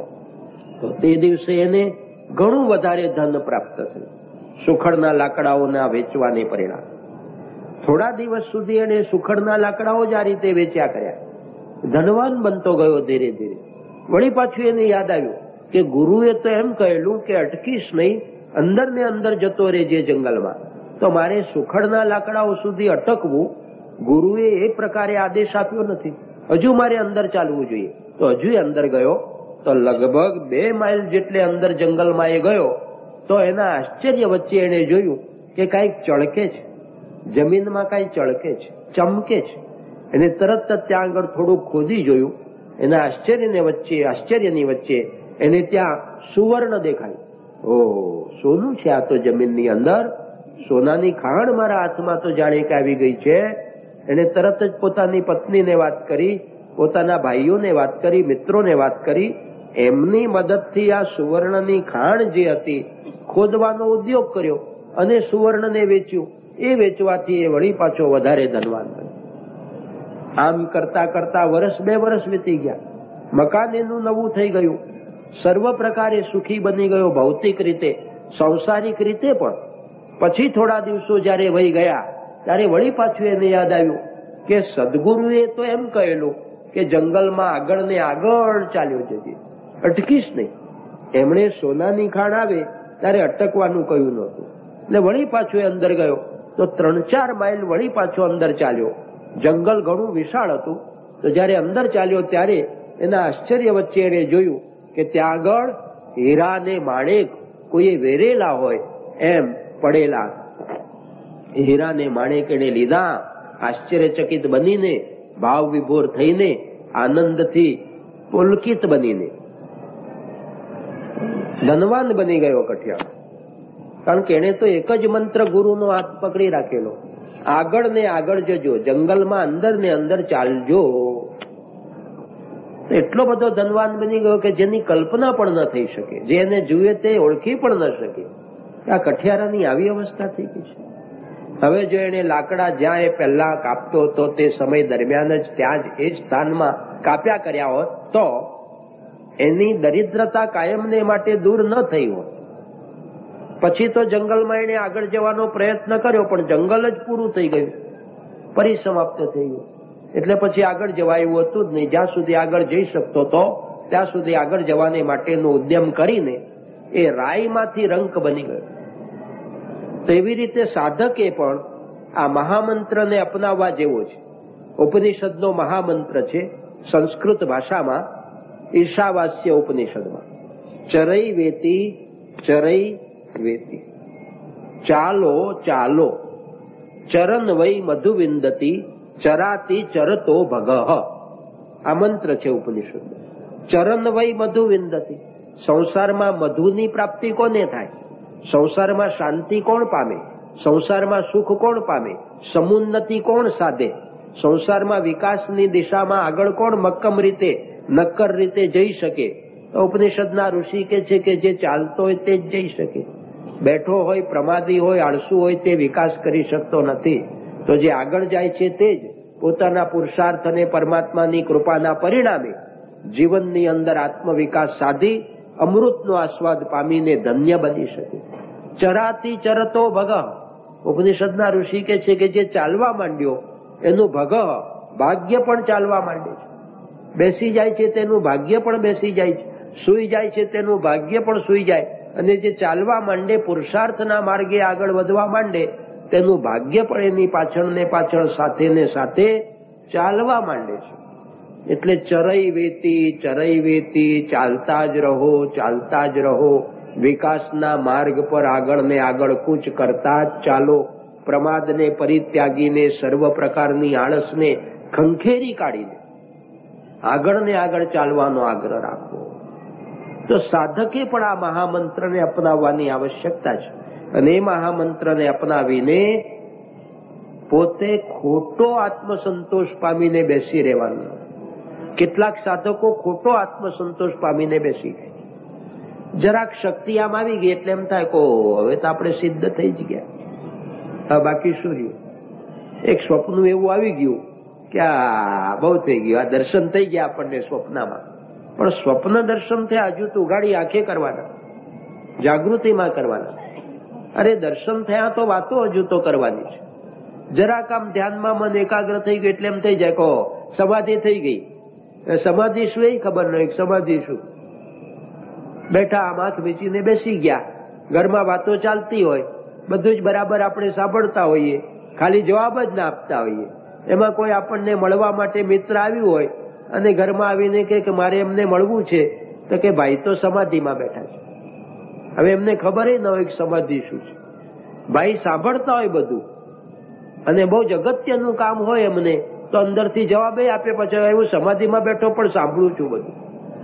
તો તે દિવસે એને ઘણું વધારે ધન પ્રાપ્ત થયું સુખડના લાકડાઓના વેચવાને પરિણામે. થોડા દિવસ સુધી એને સુખડના લાકડાઓ જ આ રીતે વેચ્યા કર્યા. ધનવાન બનતો ગયો ધીરે ધીરે. વળી પાછું એને યાદ આવ્યું કે ગુરુએ તો એમ કહેલું કે અટકીશ નહીં, અંદર ને અંદર જતો રહેજે જંગલમાં. તો મારે સુખડના લાકડાઓ સુધી અટકવું, ગુરુએ એ પ્રકારે આદેશ આપ્યો નથી, હજુ મારે અંદર ચાલવું જોઈએ. તો હજુ અંદર ગયો. તો લગભગ બે માઇલ જેટલે અંદર જંગલમાં એ ગયો. તો એના આશ્ચર્ય વચ્ચે એને જોયું કે કાંઈક ચળકે છે, જમીનમાં કાંઈ ચળકે છે, ચમકે છે. એને તરત જ ત્યાં આગળ થોડુંક ખોદી જોયું. એના આશ્ચર્યને વચ્ચે આશ્ચર્યની વચ્ચે એને ત્યાં સુવર્ણ દેખાયું. ઓહ, સોનું છે આ તો જમીનની અંદર, સોનાની ખાણ મારા હાથમાં તો જાણે કે આવી ગઈ છે. એને તરત જ પોતાની પત્નીને વાત કરી, પોતાના ભાઈઓને વાત કરી, મિત્રોને વાત કરી. એમની મદદથી આ સુવર્ણની ખાણ જે હતી ખોદવાનો ઉદ્યોગ કર્યો અને સુવર્ણને વેચ્યું. એ વેચવાથી એ વળી પાછો વધારે ધનવાન બન્યો. આમ કરતા કરતા વર્ષ બે વર્ષ વીતી ગયા. મકાન એનું નવું થઈ ગયું. સર્વ પ્રકારે સુખી બની ગયો, ભૌતિક રીતે, સંસારિક રીતે પણ. પછી થોડા દિવસો જયારે વહી ગયા ત્યારે વળી પાછું એને યાદ આવ્યું કે સદગુરુએ તો એમ કહેલું કે જંગલમાં આગળ ને આગળ ચાલ્યો જજે, અટકીશ નહીં. એમણે સોનાની ખાણ આવે ત્યારે અટકવાનું કહ્યું નહોતું. એટલે વળી પાછું એ અંદર ગયો તો ત્રણ ચાર માઇલ વળી પાછો અંદર ચાલ્યો. જંગલ ઘણું વિશાળ હતું. તો જયારે અંદર ચાલ્યો ત્યારે એના આશ્ચર્ય વચ્ચે એને જોયું કે ત્યાં આગળ હીરા ને માણેક કોઈએ વેરેલા હોય એમ પડેલા. હીરા ને માણેક એને લીધા. આશ્ચર્યચકિત બનીને, ભાવ વિભોર થઈને, આનંદથી પુલકિત બનીને ધનવાન બની ગયો કઠિયાર. કારણ કે એને તો એક જ મંત્ર ગુરુનો હાથ પકડી રાખેલો, આગળ ને આગળ જજો, જંગલમાં અંદર ને અંદર ચાલજો. એટલો બધો ધનવાન બની ગયો કે જેની કલ્પના પણ ન થઈ શકે, જે એને જુએ તે ઓળખી પણ ન શકે. આ કઠિયારાની આવી અવસ્થા થઈ ગઈ છે. હવે જો એને લાકડા જ્યાં એ પહેલા કાપતો હતો તે સમય દરમિયાન જ ત્યાં જ એ જ સ્થાનમાં કાપ્યા કર્યા હોત તો એની દરિદ્રતા કાયમને માટે દૂર ન થઈ હોત. પછી તો જંગલમાં એને આગળ જવાનો પ્રયત્ન કર્યો પણ જંગલ જ પૂરું થઈ ગયું, પરિસમાપ્ત થઈ ગયું. એટલે પછી આગળ જવાય એવું હતું જ નહીં. જ્યાં સુધી આગળ જઈ શકતો હતો ત્યાં સુધી આગળ જવાને માટેનો ઉદ્યમ કરીને એ રાયમાંથી રંક બની ગયો. તેવી રીતે સાધકે પણ આ મહામંત્રને અપનાવવા જેવો છે. ઉપનિષદનો મહામંત્ર છે સંસ્કૃત ભાષામાં, ઈશાવાસ્ય ઉપનિષદમાં. ચરઈ વેતી ચરઈ વેતી, ચાલો ચાલો, ચરન વૈ મધુ વિંદતી, ચરાતી ચરતો ભગઃ. આ મંત્ર છે ઉપનિષદ. ચરન વૈ મધુ વિંદતી, સંસારમાં મધુની પ્રાપ્તિ કોને થાય? સંસારમાં શાંતિ કોણ પામે? સંસારમાં સુખ કોણ પામે? સમુન્નતિ કોણ સાધે? સંસારમાં વિકાસની દિશામાં આગળ કોણ મક્કમ રીતે, નક્કર રીતે જઈ શકે? ઉપનિષદના ઋષિ કે છે કે જે ચાલતો હોય તે જ જઈ શકે. બેઠો હોય, પ્રમાદી હોય, આળસુ હોય તે વિકાસ કરી શકતો નથી. તો જે આગળ જાય છે તે જ પોતાના પુરુષાર્થ અને પરમાત્માની કૃપાના પરિણામે જીવનની અંદર આત્મવિકાસ સાધી અમૃતનો આસ્વાદ પામીને ધન્ય બની શકે. ચરાતી ચરતો ભગઃ, ઉપનિષદના ઋષિ કે છે કે જે ચાલવા માંડ્યો એનું ભગઃ, ભાગ્ય પણ ચાલવા માંડે છે. બેસી જાય છે તેનું ભાગ્ય પણ બેસી જાય છે, સૂઈ જાય છે તેનું ભાગ્ય પણ સૂઈ જાય. અને જે ચાલવા માંડે, પુરુષાર્થના માર્ગે આગળ વધવા માંડે તેનું ભાગ્ય પણ એની પાછળ ને પાછળ, સાથે ને સાથે ચાલવા માંડે છે. એટલે ચરઈ વેતી ચરઈ વેતી, ચાલતા જ રહો ચાલતા જ રહો. વિકાસના માર્ગ પર આગળ ને આગળ કૂચ કરતા જ ચાલો. પ્રમાદને પરિત્યાગીને, સર્વ પ્રકારની આળસને ખંખેરી કાઢીને આગળ ને આગળ ચાલવાનો આગ્રહ રાખવો. તો સાધકે પણ આ મહામંત્રને અપનાવવાની આવશ્યકતા છે. અને એ મહામંત્રને અપનાવીને પોતે ખોટો આત્મસંતોષ પામીને બેસી રહેવાનું. કેટલાક સાધકો ખોટો આત્મસંતોષ પામીને બેસી ગયા. જરાક શક્તિ આમ આવી ગઈ એટલે એમ થાય કો હવે તો આપણે સિદ્ધ થઈ જ ગયા, હવે બાકી શું રહ્યું? એક સ્વપ્ન એવું આવી ગયું કે આ બહુ થઈ ગયું, આ દર્શન થઈ ગયા આપણને સ્વપ્નમાં. પણ સ્વપ્ન દર્શન થયા હજુ તો ઉગાડી આંખે કરવાના, જાગૃતિમાં કરવાના. અરે દર્શન થયા તો વાતો હજુ તો કરવાની છે. જરાક આમ ધ્યાનમાં મન એકાગ્ર થઈ ગયું એટલે એમ થઈ જાય કહો સમાધિ થઈ ગઈ. સમાધિ શું એ ખબર નહીં, સમાધિ શું? બેઠા આમ આંખ વીંચીને બેસી ગયા, ઘરમાં વાતો ચાલતી હોય, બધું જ બરાબર આપણે સાંભળતા હોઈએ, ખાલી જવાબ જ ના આપતા હોઈએ. એમાં કોઈ આપણને મળવા માટે મિત્ર આવ્યું હોય અને ઘરમાં આવીને કે મારે એમને મળવું છે, તો કે ભાઈ તો સમાધિમાં બેઠા છે. હવે એમને ખબર ન હોય કે સમાધિ શું છે. ભાઈ સાંભળતા હોય બધું અને બહુ જ અગત્યનું કામ હોય એમને, તો અંદરથી જવાબ એ આપે પછી એવું સમાધિમાં બેઠો પણ સાંભળું છું બધું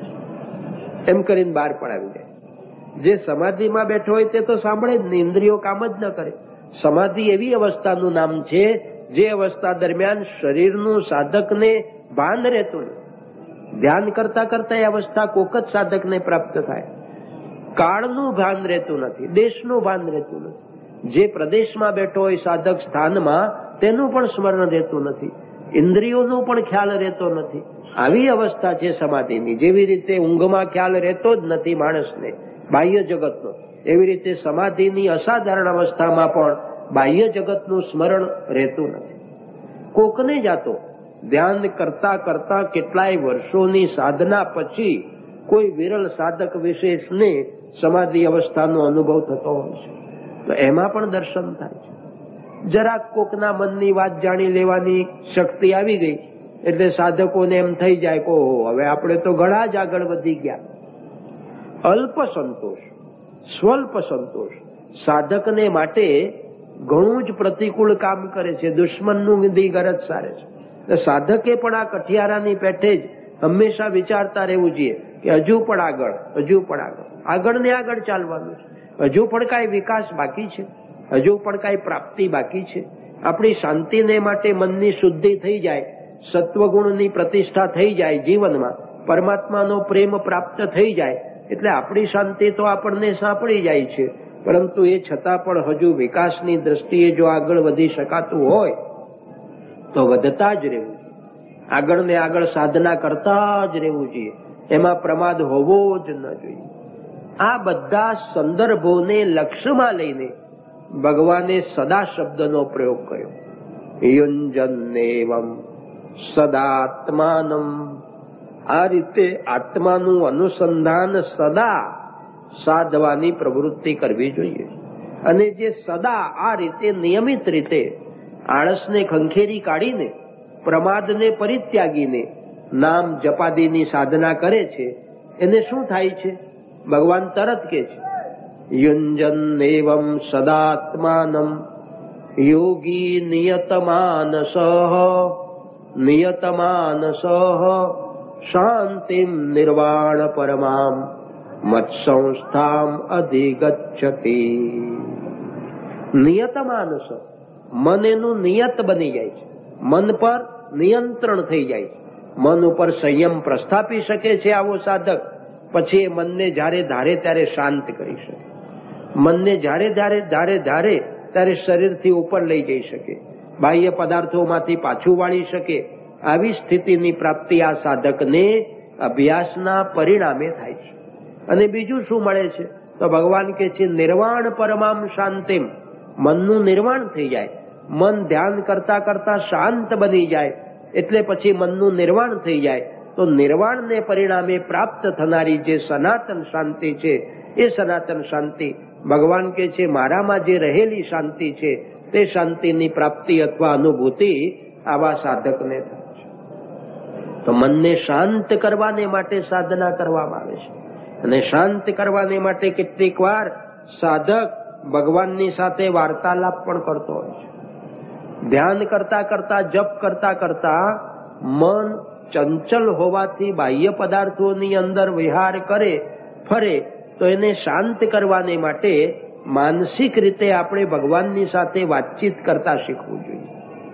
એમ કરીને બહાર પડાવી જાય. જે સમાધિમાં બેઠો હોય તે તો સાંભળે જ નહીં, ઇન્દ્રિયો કામ જ ન કરે. સમાધિ એવી અવસ્થાનું નામ છે જે અવસ્થા દરમિયાન શરીરનું સાધકને ભાન રહેતું નહીં. ધ્યાન કરતા કરતા એ અવસ્થા કોક જ સાધકને પ્રાપ્ત થાય. કાળનું ભાન રહેતું નથી, દેશનું ભાન રહેતું નથી. જે પ્રદેશમાં બેઠો હોય સાધક સ્થાનમાં તેનું પણ સ્મરણ રહેતું નથી, ઇન્દ્રિયોનો પણ ખ્યાલ રહેતો નથી. આવી અવસ્થા છે સમાધિની. જેવી રીતે ઊંઘમાં ખ્યાલ રહેતો જ નથી માણસને બાહ્ય જગતનો, એવી રીતે સમાધિની અસાધારણ અવસ્થામાં પણ બાહ્ય જગતનું સ્મરણ રહેતું નથી. કોકને જાતો ધ્યાન કરતા કરતા કેટલાય વર્ષોની સાધના પછી કોઈ વિરલ સાધક વિશેષને સમાધિ અવસ્થાનો અનુભવ થતો હોય છે, તો એમાં પણ દર્શન થાય છે. જરાક કોકના મનની વાત જાણી લેવાની શક્તિ આવી ગઈ એટલે સાધકોને એમ થઈ જાય કે ઓહો, હવે આપણે તો ઘણા જ આગળ વધી ગયા. અલ્પ સંતોષ, સ્વલ્પ સંતોષ સાધકને માટે ઘણું જ પ્રતિકૂળ કામ કરે છે. દુશ્મનનું વિધિ ગરજ સારે છે. સાધકે પણ આ કઠિયારાની પેઠે જ હંમેશા વિચારતા રહેવું જોઈએ કે હજુ પણ આગળ, હજુ પણ આગળ, આગળ ને આગળ ચાલવાનું છે. હજુ પણ કાંઈ વિકાસ બાકી છે, હજુ પણ કાંઈ પ્રાપ્તિ બાકી છે. આપણી શાંતિને માટે મનની શુદ્ધિ થઈ જાય, સત્વગુણની પ્રતિષ્ઠા થઈ જાય, જીવનમાં પરમાત્માનો પ્રેમ પ્રાપ્ત થઈ જાય એટલે આપણી શાંતિ તો આપણને સાંપડી જાય છે. પરંતુ એ છતાં પણ હજુ વિકાસની દ્રષ્ટિએ જો આગળ વધી શકાતું હોય તો વધતા જ રહેવું, આગળ ને આગળ સાધના કરતા જ રહેવું જોઈએ, એમાં પ્રમાદ હોવો જ ન જોઈએ. આ બધા સંદર્ભોને લક્ષ્યમાં લઈને ભગવાને સદા શબ્દનો પ્રયોગ કર્યો. યુંજન્નેવમ સદાત્માનમ. આ રીતે આત્માનું અનુસંધાન સદા સાધવાની પ્રવૃત્તિ કરવી જોઈએ. અને જે સદા આ રીતે નિયમિત રીતે આળસને ખંખેરી કાઢીને પ્રમાદને પરિત્યાગીને નામ જપાદીની સાધના કરે છે એને શું થાય છે? ભગવાન તરત કે છે યુંજન્નેવમ સદાત્માનમ યોગી નિયતમાનસ નિયતમાનસ શાંતિમ નિર્વાણ પરમામ મત્સંસ્થામ અધિગચ્છતિ. નિયતમાનસ, મન એનું નિયત બની જાય છે, મન પર નિયંત્રણ થઈ જાય છે, મન ઉપર સંયમ પ્રસ્થાપી શકે છે આવો સાધક. પછી એ મનને જ્યારે ધારે ત્યારે શાંત કરી શકે, મનને જ્યારે ધારે ધારે ધારે ત્યારે શરીરથી ઉપર લઈ જઈ શકે, બાહ્ય પદાર્થોમાંથી પાછું વાળી શકે. આવી સ્થિતિની પ્રાપ્તિ આ સાધકને અભ્યાસના પરિણામે થાય છે. અને બીજું શું મળે છે? તો ભગવાન કે છે નિર્વાણ પરમામ શાંતિમ. મનનું નિર્વાણ થઈ જાય, મન ધ્યાન કરતા કરતા શાંત બની જાય એટલે પછી મનનું નિર્વાણ થઈ જાય. તો નિર્વાણને પરિણામે પ્રાપ્ત થનારી જે સનાતન શાંતિ છે એ સનાતન શાંતિ ભગવાન કે છે મારામાં જે રહેલી શાંતિ છે તે શાંતિની પ્રાપ્તિ અથવા અનુભૂતિ આવા સાધકને થાય છે. તો મનને શાંત કરવાને માટે સાધના કરવામાં આવે છે. અને શાંત કરવાને માટે કેટલીક વાર સાધક ભગવાનની સાથે વાર્તાલાપ પણ કરતો હોય છે. ધ્યાન કરતા કરતા, જપ કરતા કરતા મન ચંચલ હોવાથી બાહ્ય પદાર્થોની અંદર વિહાર કરે ફરે, તો એને શાંત કરવાને માટે માનસિક રીતે આપણે ભગવાનની સાથે વાતચીત કરતા શીખવું જોઈએ.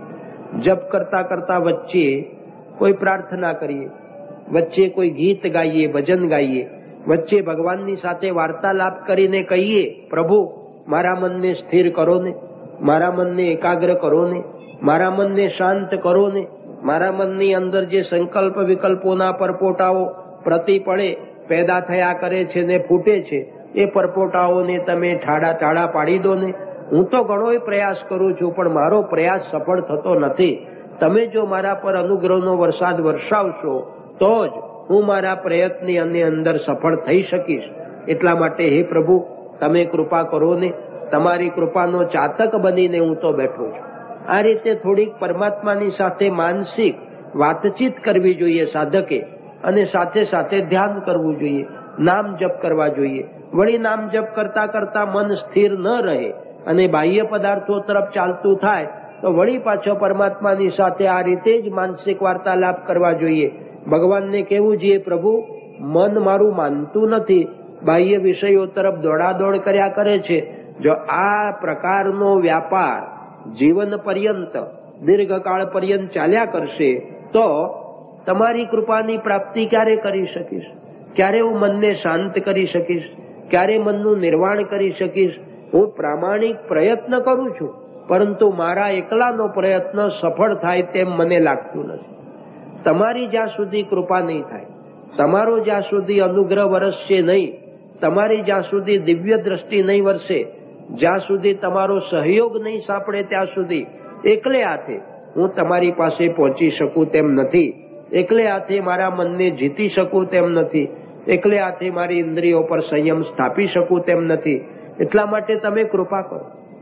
જપ કરતા કરતા વચ્ચે કોઈ પ્રાર્થના કરીએ, વચ્ચે કોઈ ગીત ગાઈએ, ભજન ગાઈએ, વચ્ચે ભગવાનની સાથે વાર્તાલાપ કરીને કહીએ પ્રભુ મારા મનને સ્થિર કરો ને, મારા મનને એકાગ્ર કરો ને, મારા મનને શાંત કરો ને, મારા મનની અંદર જે સંકલ્પ વિકલ્પોના પરપોટાઓ પ્રતિ પડે પેદા થયા કરે છે ને ફૂટે છે એ પરપોટાઓને તમે ઠાડા ઠાડા પાડી દો ને. હું તો ઘણોય પ્રયાસ કરું છું પણ મારો પ્રયાસ સફળ થતો નથી. તમે જો મારા પર અનુગ્રહનો વરસાદ વરસાવશો તો જ હું મારા પ્રયત્નની અંદર સફળ થઈ શકીશ. એટલા માટે હે પ્રભુ તમે કૃપા કરો ને, તમારી કૃપાનો ચાતક બનીને હું તો બેઠો છું. આ રીતે થોડીક પરમાત્માની સાથે માનસિક વાતચીત કરવી જોઈએ સાધકે, અને સાથે સાથે ધ્યાન કરવું જોઈએ, નામ જપ કરવા જોઈએ. વળી નામ જપ કરતા કરતા મન સ્થિર ન રહે અને બાહ્ય પદાર્થો તરફ ચાલતું થાય તો વળી પાછો પરમાત્માની સાથે આ રીતે જ માનસિક વાર્તાલાપ કરવા જોઈએ. ભગવાનને કહેવું જોઈએ પ્રભુ મન મારું માનતું નથી, બાહ્ય વિષયો તરફ દોડાદોડ કર્યા કરે છે. જો આ પ્રકારનો વ્યાપાર જીવન પર્યંત દીર્ઘકાળ પર્યંત ચાલ્યા કરશે તો તમારી કૃપાની પ્રાપ્તિ ક્યારે કરી શકીશ? ક્યારે હું મનને શાંત કરી શકીશ? ક્યારે મનનું નિર્વાણ કરી શકીશ? હું પ્રામાણિક પ્રયત્ન કરું છું, પરંતુ મારા એકલાનો પ્રયત્ન સફળ થાય તેમ મને લાગતું નથી. તમારી જ્યાં સુધી કૃપા નહીં થાય, તમારો જ્યાં સુધી અનુગ્રહ વરસશે નહીં, તમારી જ્યાં સુધી દિવ્ય દ્રષ્ટિ નહીં વરસે, જ્યાં સુધી તમારો સહયોગ નહીં સાંપડે, ત્યાં સુધી એકલે હાથે હું તમારી પાસે પહોંચી શકું તેમ નથી. એકલે હાથે મારા મનને જીતી શકું તેમ નથી. એકલે હાથે મારી ઇન્દ્રિયો પર સંયમ સ્થાપી શકું તેમ નથી. એટલા માટે તમે કૃપા કરો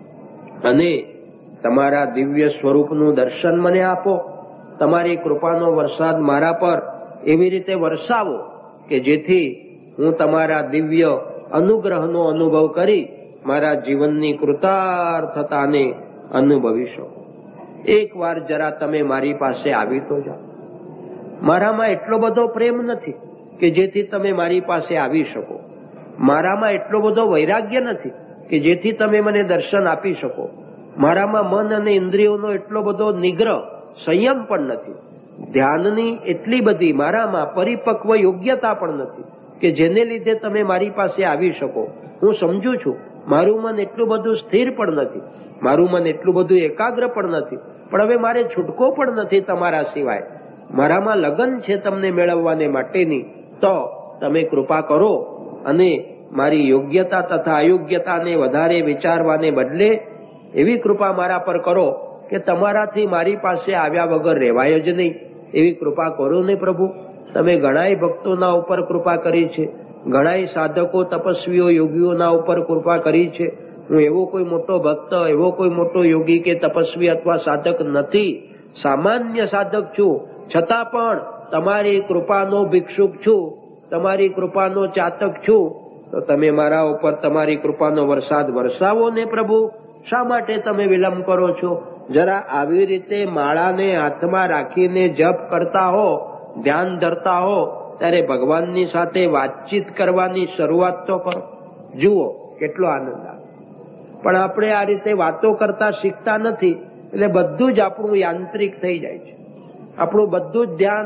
અને તમારા દિવ્ય સ્વરૂપનું દર્શન મને આપો. તમારી કૃપાનો વરસાદ મારા પર એવી રીતે વરસાવો કે જેથી હું તમારા દિવ્ય અનુગ્રહનો અનુભવ કરી મારા જીવનની કૃતાર્થતાને અનુભવી શકું. એક વાર જરા તમે મારી પાસે આવી તો જાઓ. મારામાં એટલો બધો પ્રેમ નથી કે જેથી તમે મારી પાસે આવી શકો. મારામાં એટલો બધો વૈરાગ્ય નથી કે જેથી તમે મને દર્શન આપી શકો. મારામાં મન અને ઇન્દ્રિયોનો એટલો બધો નિગ્રહ, સંયમ પણ નથી. ધ્યાનની એટલી બધી મારામાં પરિપક્વ યોગ્યતા પણ નથી કે જેને લીધે તમે મારી પાસે આવી શકો. હું સમજુ છું મારું મન એટલું બધું સ્થિર પણ નથી, મારું મન એટલું બધું એકાગ્ર પણ નથી, પણ હવે મારે છૂટકો પણ નથી તમારા સિવાય. મારામાં લગન છે તમને મેળવવાને માટેની. તો તમે કૃપા કરો અને મારી યોગ્યતા તથા અયોગ્યતાને વધારે વિચારવાને બદલે એવી કૃપા મારા પર કરો કે તમારાથી મારી પાસે આવ્યા વગર રહેવાય જ નહીં. એવી કૃપા કરો ને પ્રભુ. તમે ઘણાય ભક્તોના ઉપર કૃપા કરી છે, ઘણાય સાધકો, તપસ્વીઓ, યોગીઓના ઉપર કૃપા કરી છે. હું એવો કોઈ મોટો ભક્ત, એવો કોઈ મોટો યોગી કે તપસ્વી અથવા સાધક નથી. સામાન્ય સાધક છું, છતાં પણ તમારી કૃપાનો ભિક્ષુક છું, તમારી કૃપાનો ચાતક છું. તો તમે મારા ઉપર તમારી કૃપાનો વરસાદ વરસાવો ને પ્રભુ. શા માટે તમે વિલંબ કરો છો? જરા આવી રીતે માળાને હાથમાં રાખીને જપ કરતા હો, ધ્યાન ધરતા હો, ત્યારે ભગવાનની સાથે વાતચીત કરવાની શરૂઆત તો કરો. જુઓ કેટલો આનંદ આવે. પણ આપણે આ રીતે વાતો કરતા શીખતા નથી, એટલે બધું જ આપણું યાંત્રિક થઈ જાય છે. આપણું બધું જ ધ્યાન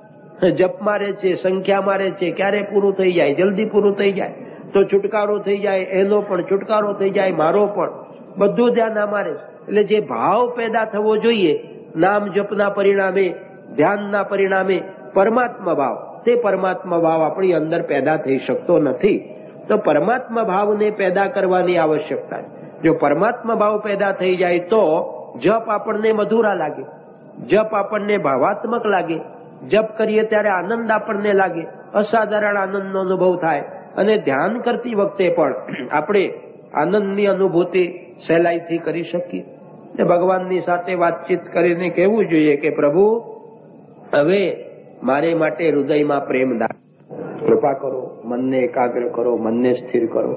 જપમાં રહે છે, સંખ્યામાં રહે છે. ક્યારે પૂરું થઈ જાય? જલ્દી પૂરું થઈ જાય તો છુટકારો થઈ જાય, એનો પણ છુટકારો થઈ જાય, મારો પણ. બધું ધ્યાન આમાં રહે. એટલે જે ભાવ પેદા થવો જોઈએ નામ જપના પરિણામે, ધ્યાનના પરિણામે, પરમાત્મા ભાવ, તે પરમાત્મા ભાવ આપણી અંદર પેદા થઈ શકતો નથી. તો પરમાત્મા ભાવને પેદા કરવાની આવશ્યકતા છે. જો પરમાત્મા ભાવ પેદા થઈ જાય તો જપ આપણને મધુરા લાગે, જપ આપણને ભાવાત્મક લાગે, જપ કરીએ ત્યારે આનંદ આપણને લાગે, અસાધારણ આનંદનો અનુભવ થાય. અને ધ્યાન કરતી વખતે પણ આપણે આનંદની અનુભૂતિ સહેલાઈથી કરી શકીએ. ભગવાનની સાથે વાતચીત કરીને કહેવું જોઈએ કે પ્રભુ, હવે મારે માટે હૃદયમાં પ્રેમ દાન કૃપા કરો, મનને એકાગ્ર કરો, મનને સ્થિર કરો.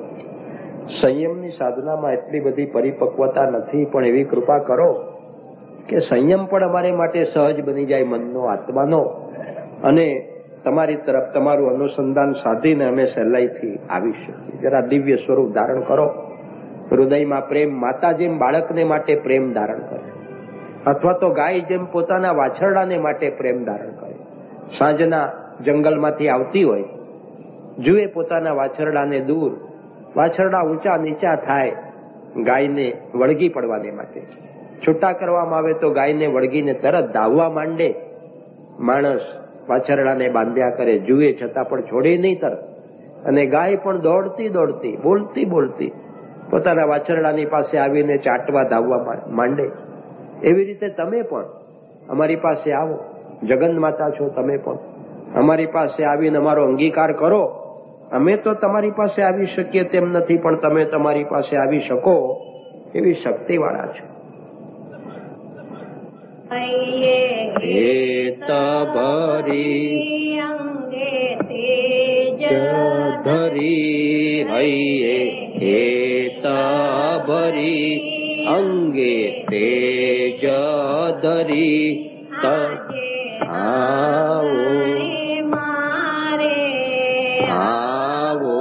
સંયમની સાધનામાં એટલી બધી પરિપક્વતા નથી, પણ એવી કૃપા કરો કે સંયમ પણ અમારે માટે સહજ બની જાય, મનનો, આત્માનો. અને તમારી તરફ તમારું અનુસંધાન સાધીને અમે સહેલાઈથી આવી શકીએ. જરા દિવ્ય સ્વરૂપ ધારણ કરો. હૃદયમાં પ્રેમ, માતા જેમ બાળકને માટે પ્રેમ ધારણ કરે, અથવા તો ગાય જેમ પોતાના વાછરડાને માટે પ્રેમ ધારણ કરે. સાંજના જંગલમાંથી આવતી હોય, જુએ પોતાના વાછરડાને દૂર, વાછરડા ઊંચા નીચા થાય ગાયને વળગી પડવાને માટે. છૂટા કરવામાં આવે તો ગાયને વળગીને તરત ધાવવા માંડે. માણસ વાછરડાને બાંધ્યા કરે, જુએ છતાં પણ છોડે નહીં તરત. અને ગાય પણ દોડતી દોડતી, બોલતી બોલતી પોતાના વાછરડાની પાસે આવીને ચાટવા ધાવવા માંડે. એવી રીતે તમે પણ અમારી પાસે આવો. જગન માતા છો તમે પણ. અમારી પાસે આવીને અમારો અંગીકાર કરો. અમે તો તમારી પાસે આવી શકીએ તેમ નથી, પણ તમે તમારી પાસે આવી શકો એવી શક્તિવાળા છો. હેત ભરી અંગે તેજ ધરી, હૈયે હેત ભરી અંગે તેજ ધરી, આવો આવો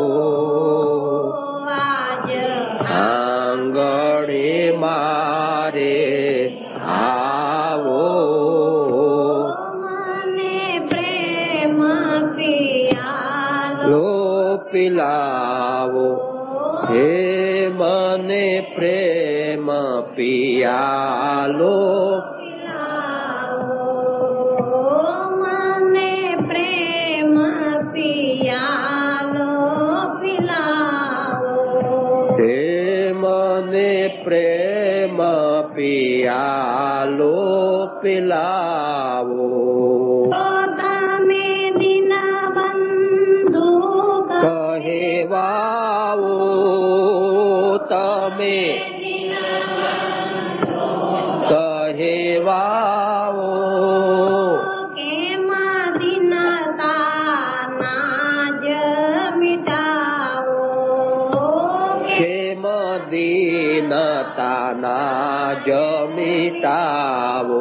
આંગણે મારે આવો. મને પ્રેમ પિયાલો પિલાવો, હે મને પ્રેમ પિયાલો, મને પ્રેમ પિયાલો પિલાવો, હે મને પ્રેમ પિયાલો પિલાવો. તમે દીનબંધુ કહેવાઓ, તમે કહેવાઓ, કેમ દીનતાના જ મિટાવો, કેમ દીનતાના જ મિટાવો.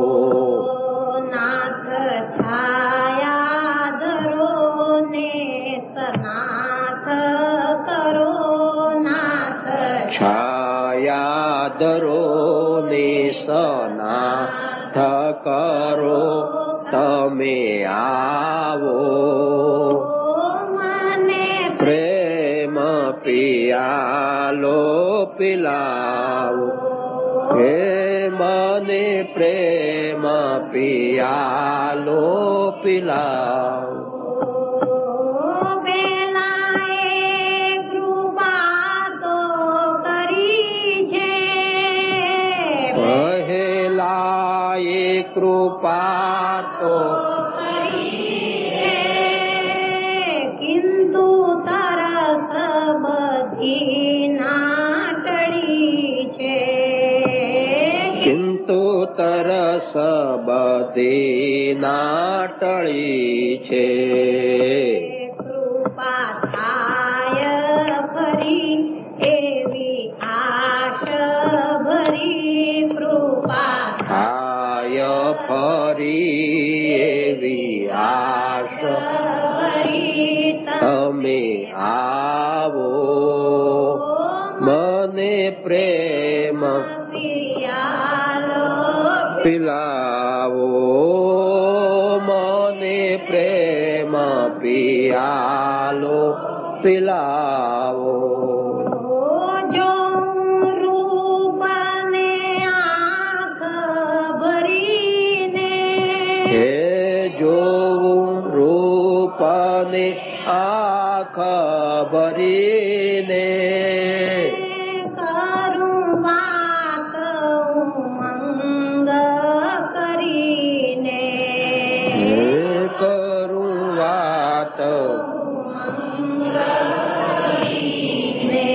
નાથ છાયા ધરો ને સનાથ કરો, નાથ છાયા ધરો ને સનાથ કરો, તમે આવો, મને પ્રેમ પિયાલો પિલાવો, હે મને પ્રેમ પિયાલો પિલાવો. પેલાએ કૃપા તો કરી છે, પહેલા એ કૃપા તો કિંતુ તરસ બધી ના ટળી છે, કિંતુ તરસ બધી ના ટળી છે. કૃપા થાય ફરી એવી આશ ભરી, કૃપા થાય ફરી એવી આશ ભરી, તમે આવો, મને પ્રેમ પિયાલો પિલાવો, મને પ્રેમ પિયાલો પિલાવો. જો રૂપને આંખ ભરીને, હે જોઉં રૂપને આંખ ભરીને, કરું વાત ઉમંગ કરીને, હે કરું વાત ને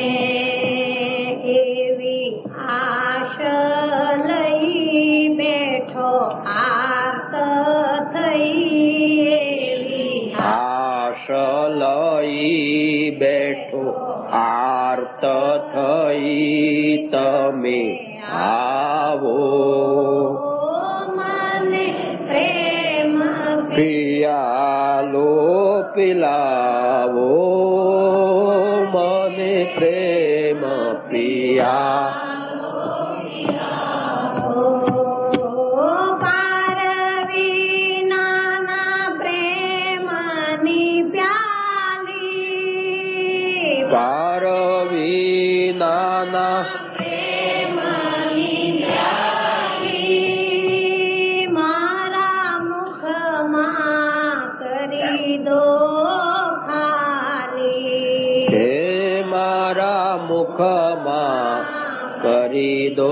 એવી આશ લઈ બેઠો આર્ત થઈ, એવી આશ લઈ બેઠો આર્ત થઈ, તમે આવો, મને પ્રેમ પિયાલો પિલાવો, મને પ્રેમ પિયા. પારવી નાના પ્રેમની પ્યાલી, પારવી નાના પ્રેમની પ્યાલી, મારા મુખમાં કરી દો ખાલી, હે મારા મુખમાં કરી દો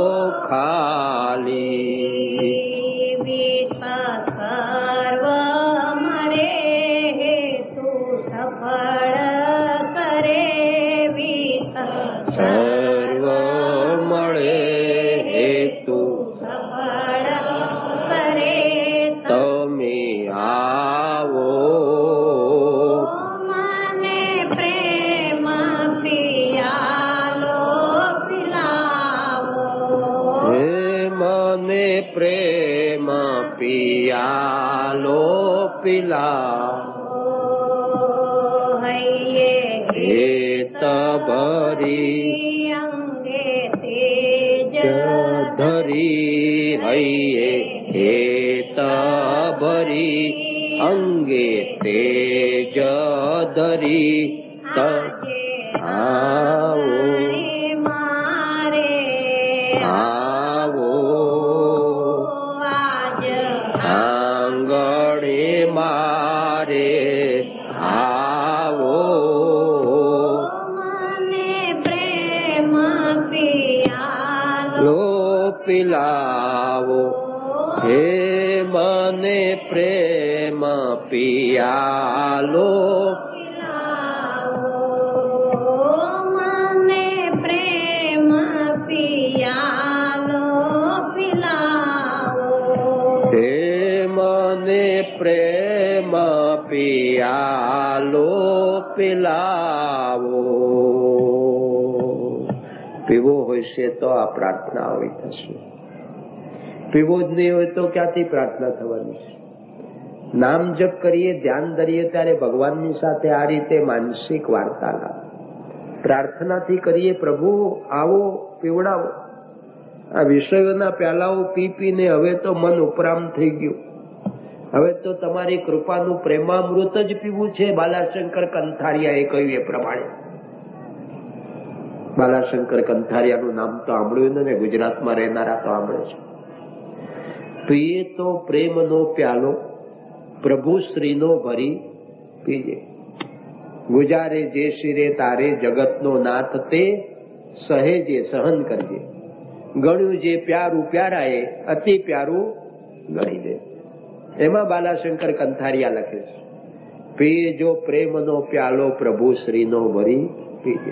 ખાલી. વિશ્વ સર્વ મરે હેતુ સફળ કરે, વિશ્વ સર્વ મળે હેતુ સફળ કરે, તમે આવો, મને પ્રેમ પિયાલો પિલાવો, હે મને પ્રેમ પિયાલો પિલાવો. હૈયે હેત ભરી અંગે તેજ ધરી, હૈયે હેત ભરી અંગે તેજ ધરી, આંગણે મારે આવો આજ આંગણે મારે આવો મને પ્રેમ પિયાલો લો પિલાવો હે મને પ્રેમ પિયાલો મને પ્રેમ પિયાલો પિલાવો હે મને પ્રેમ પિયાલો પિલાવો. પીવો હોય છે તો આ પ્રાર્થના આવી થશે. પીવો જ નહીં હોય તો ક્યાંથી પ્રાર્થના થવાની છે? નામ જપ કરીએ, ધ્યાન ધરીએ ત્યારે ભગવાનની સાથે આ રીતે માનસિક વાર્તાલાપ પ્રાર્થનાથી કરીએ. પ્રભુ આવો, પીવડાવો. આ વિષયોના પ્યાલાઓ પી પીને હવે તો મન ઉપરામ થઈ ગયું. હવે તો તમારી કૃપાનું પ્રેમામૃત જ પીવું છે. બાલાશંકર કંથારિયાએ કહ્યું એ પ્રમાણે. બાલાશંકર કંથારિયાનું નામ તો સાંભળ્યું ને, ગુજરાતમાં રહેનારા તો સાંભળે છે. પીએ તો પ્રેમનો પ્યાલો પ્રભુ શ્રીનો ભરી પીજે. ગુજારે જે શિરે તારે જગતનો નાથ તે સહેજે સહન કરજે. ગણ્યું જે પ્યારું પ્યારાએ અતિ પ્યારું ગણી દે. એમાં બાલાશંકર કંથારિયા લખે છે, પીએ જો પ્રેમનો પ્યાલો પ્રભુ શ્રીનો ભરી પીજે.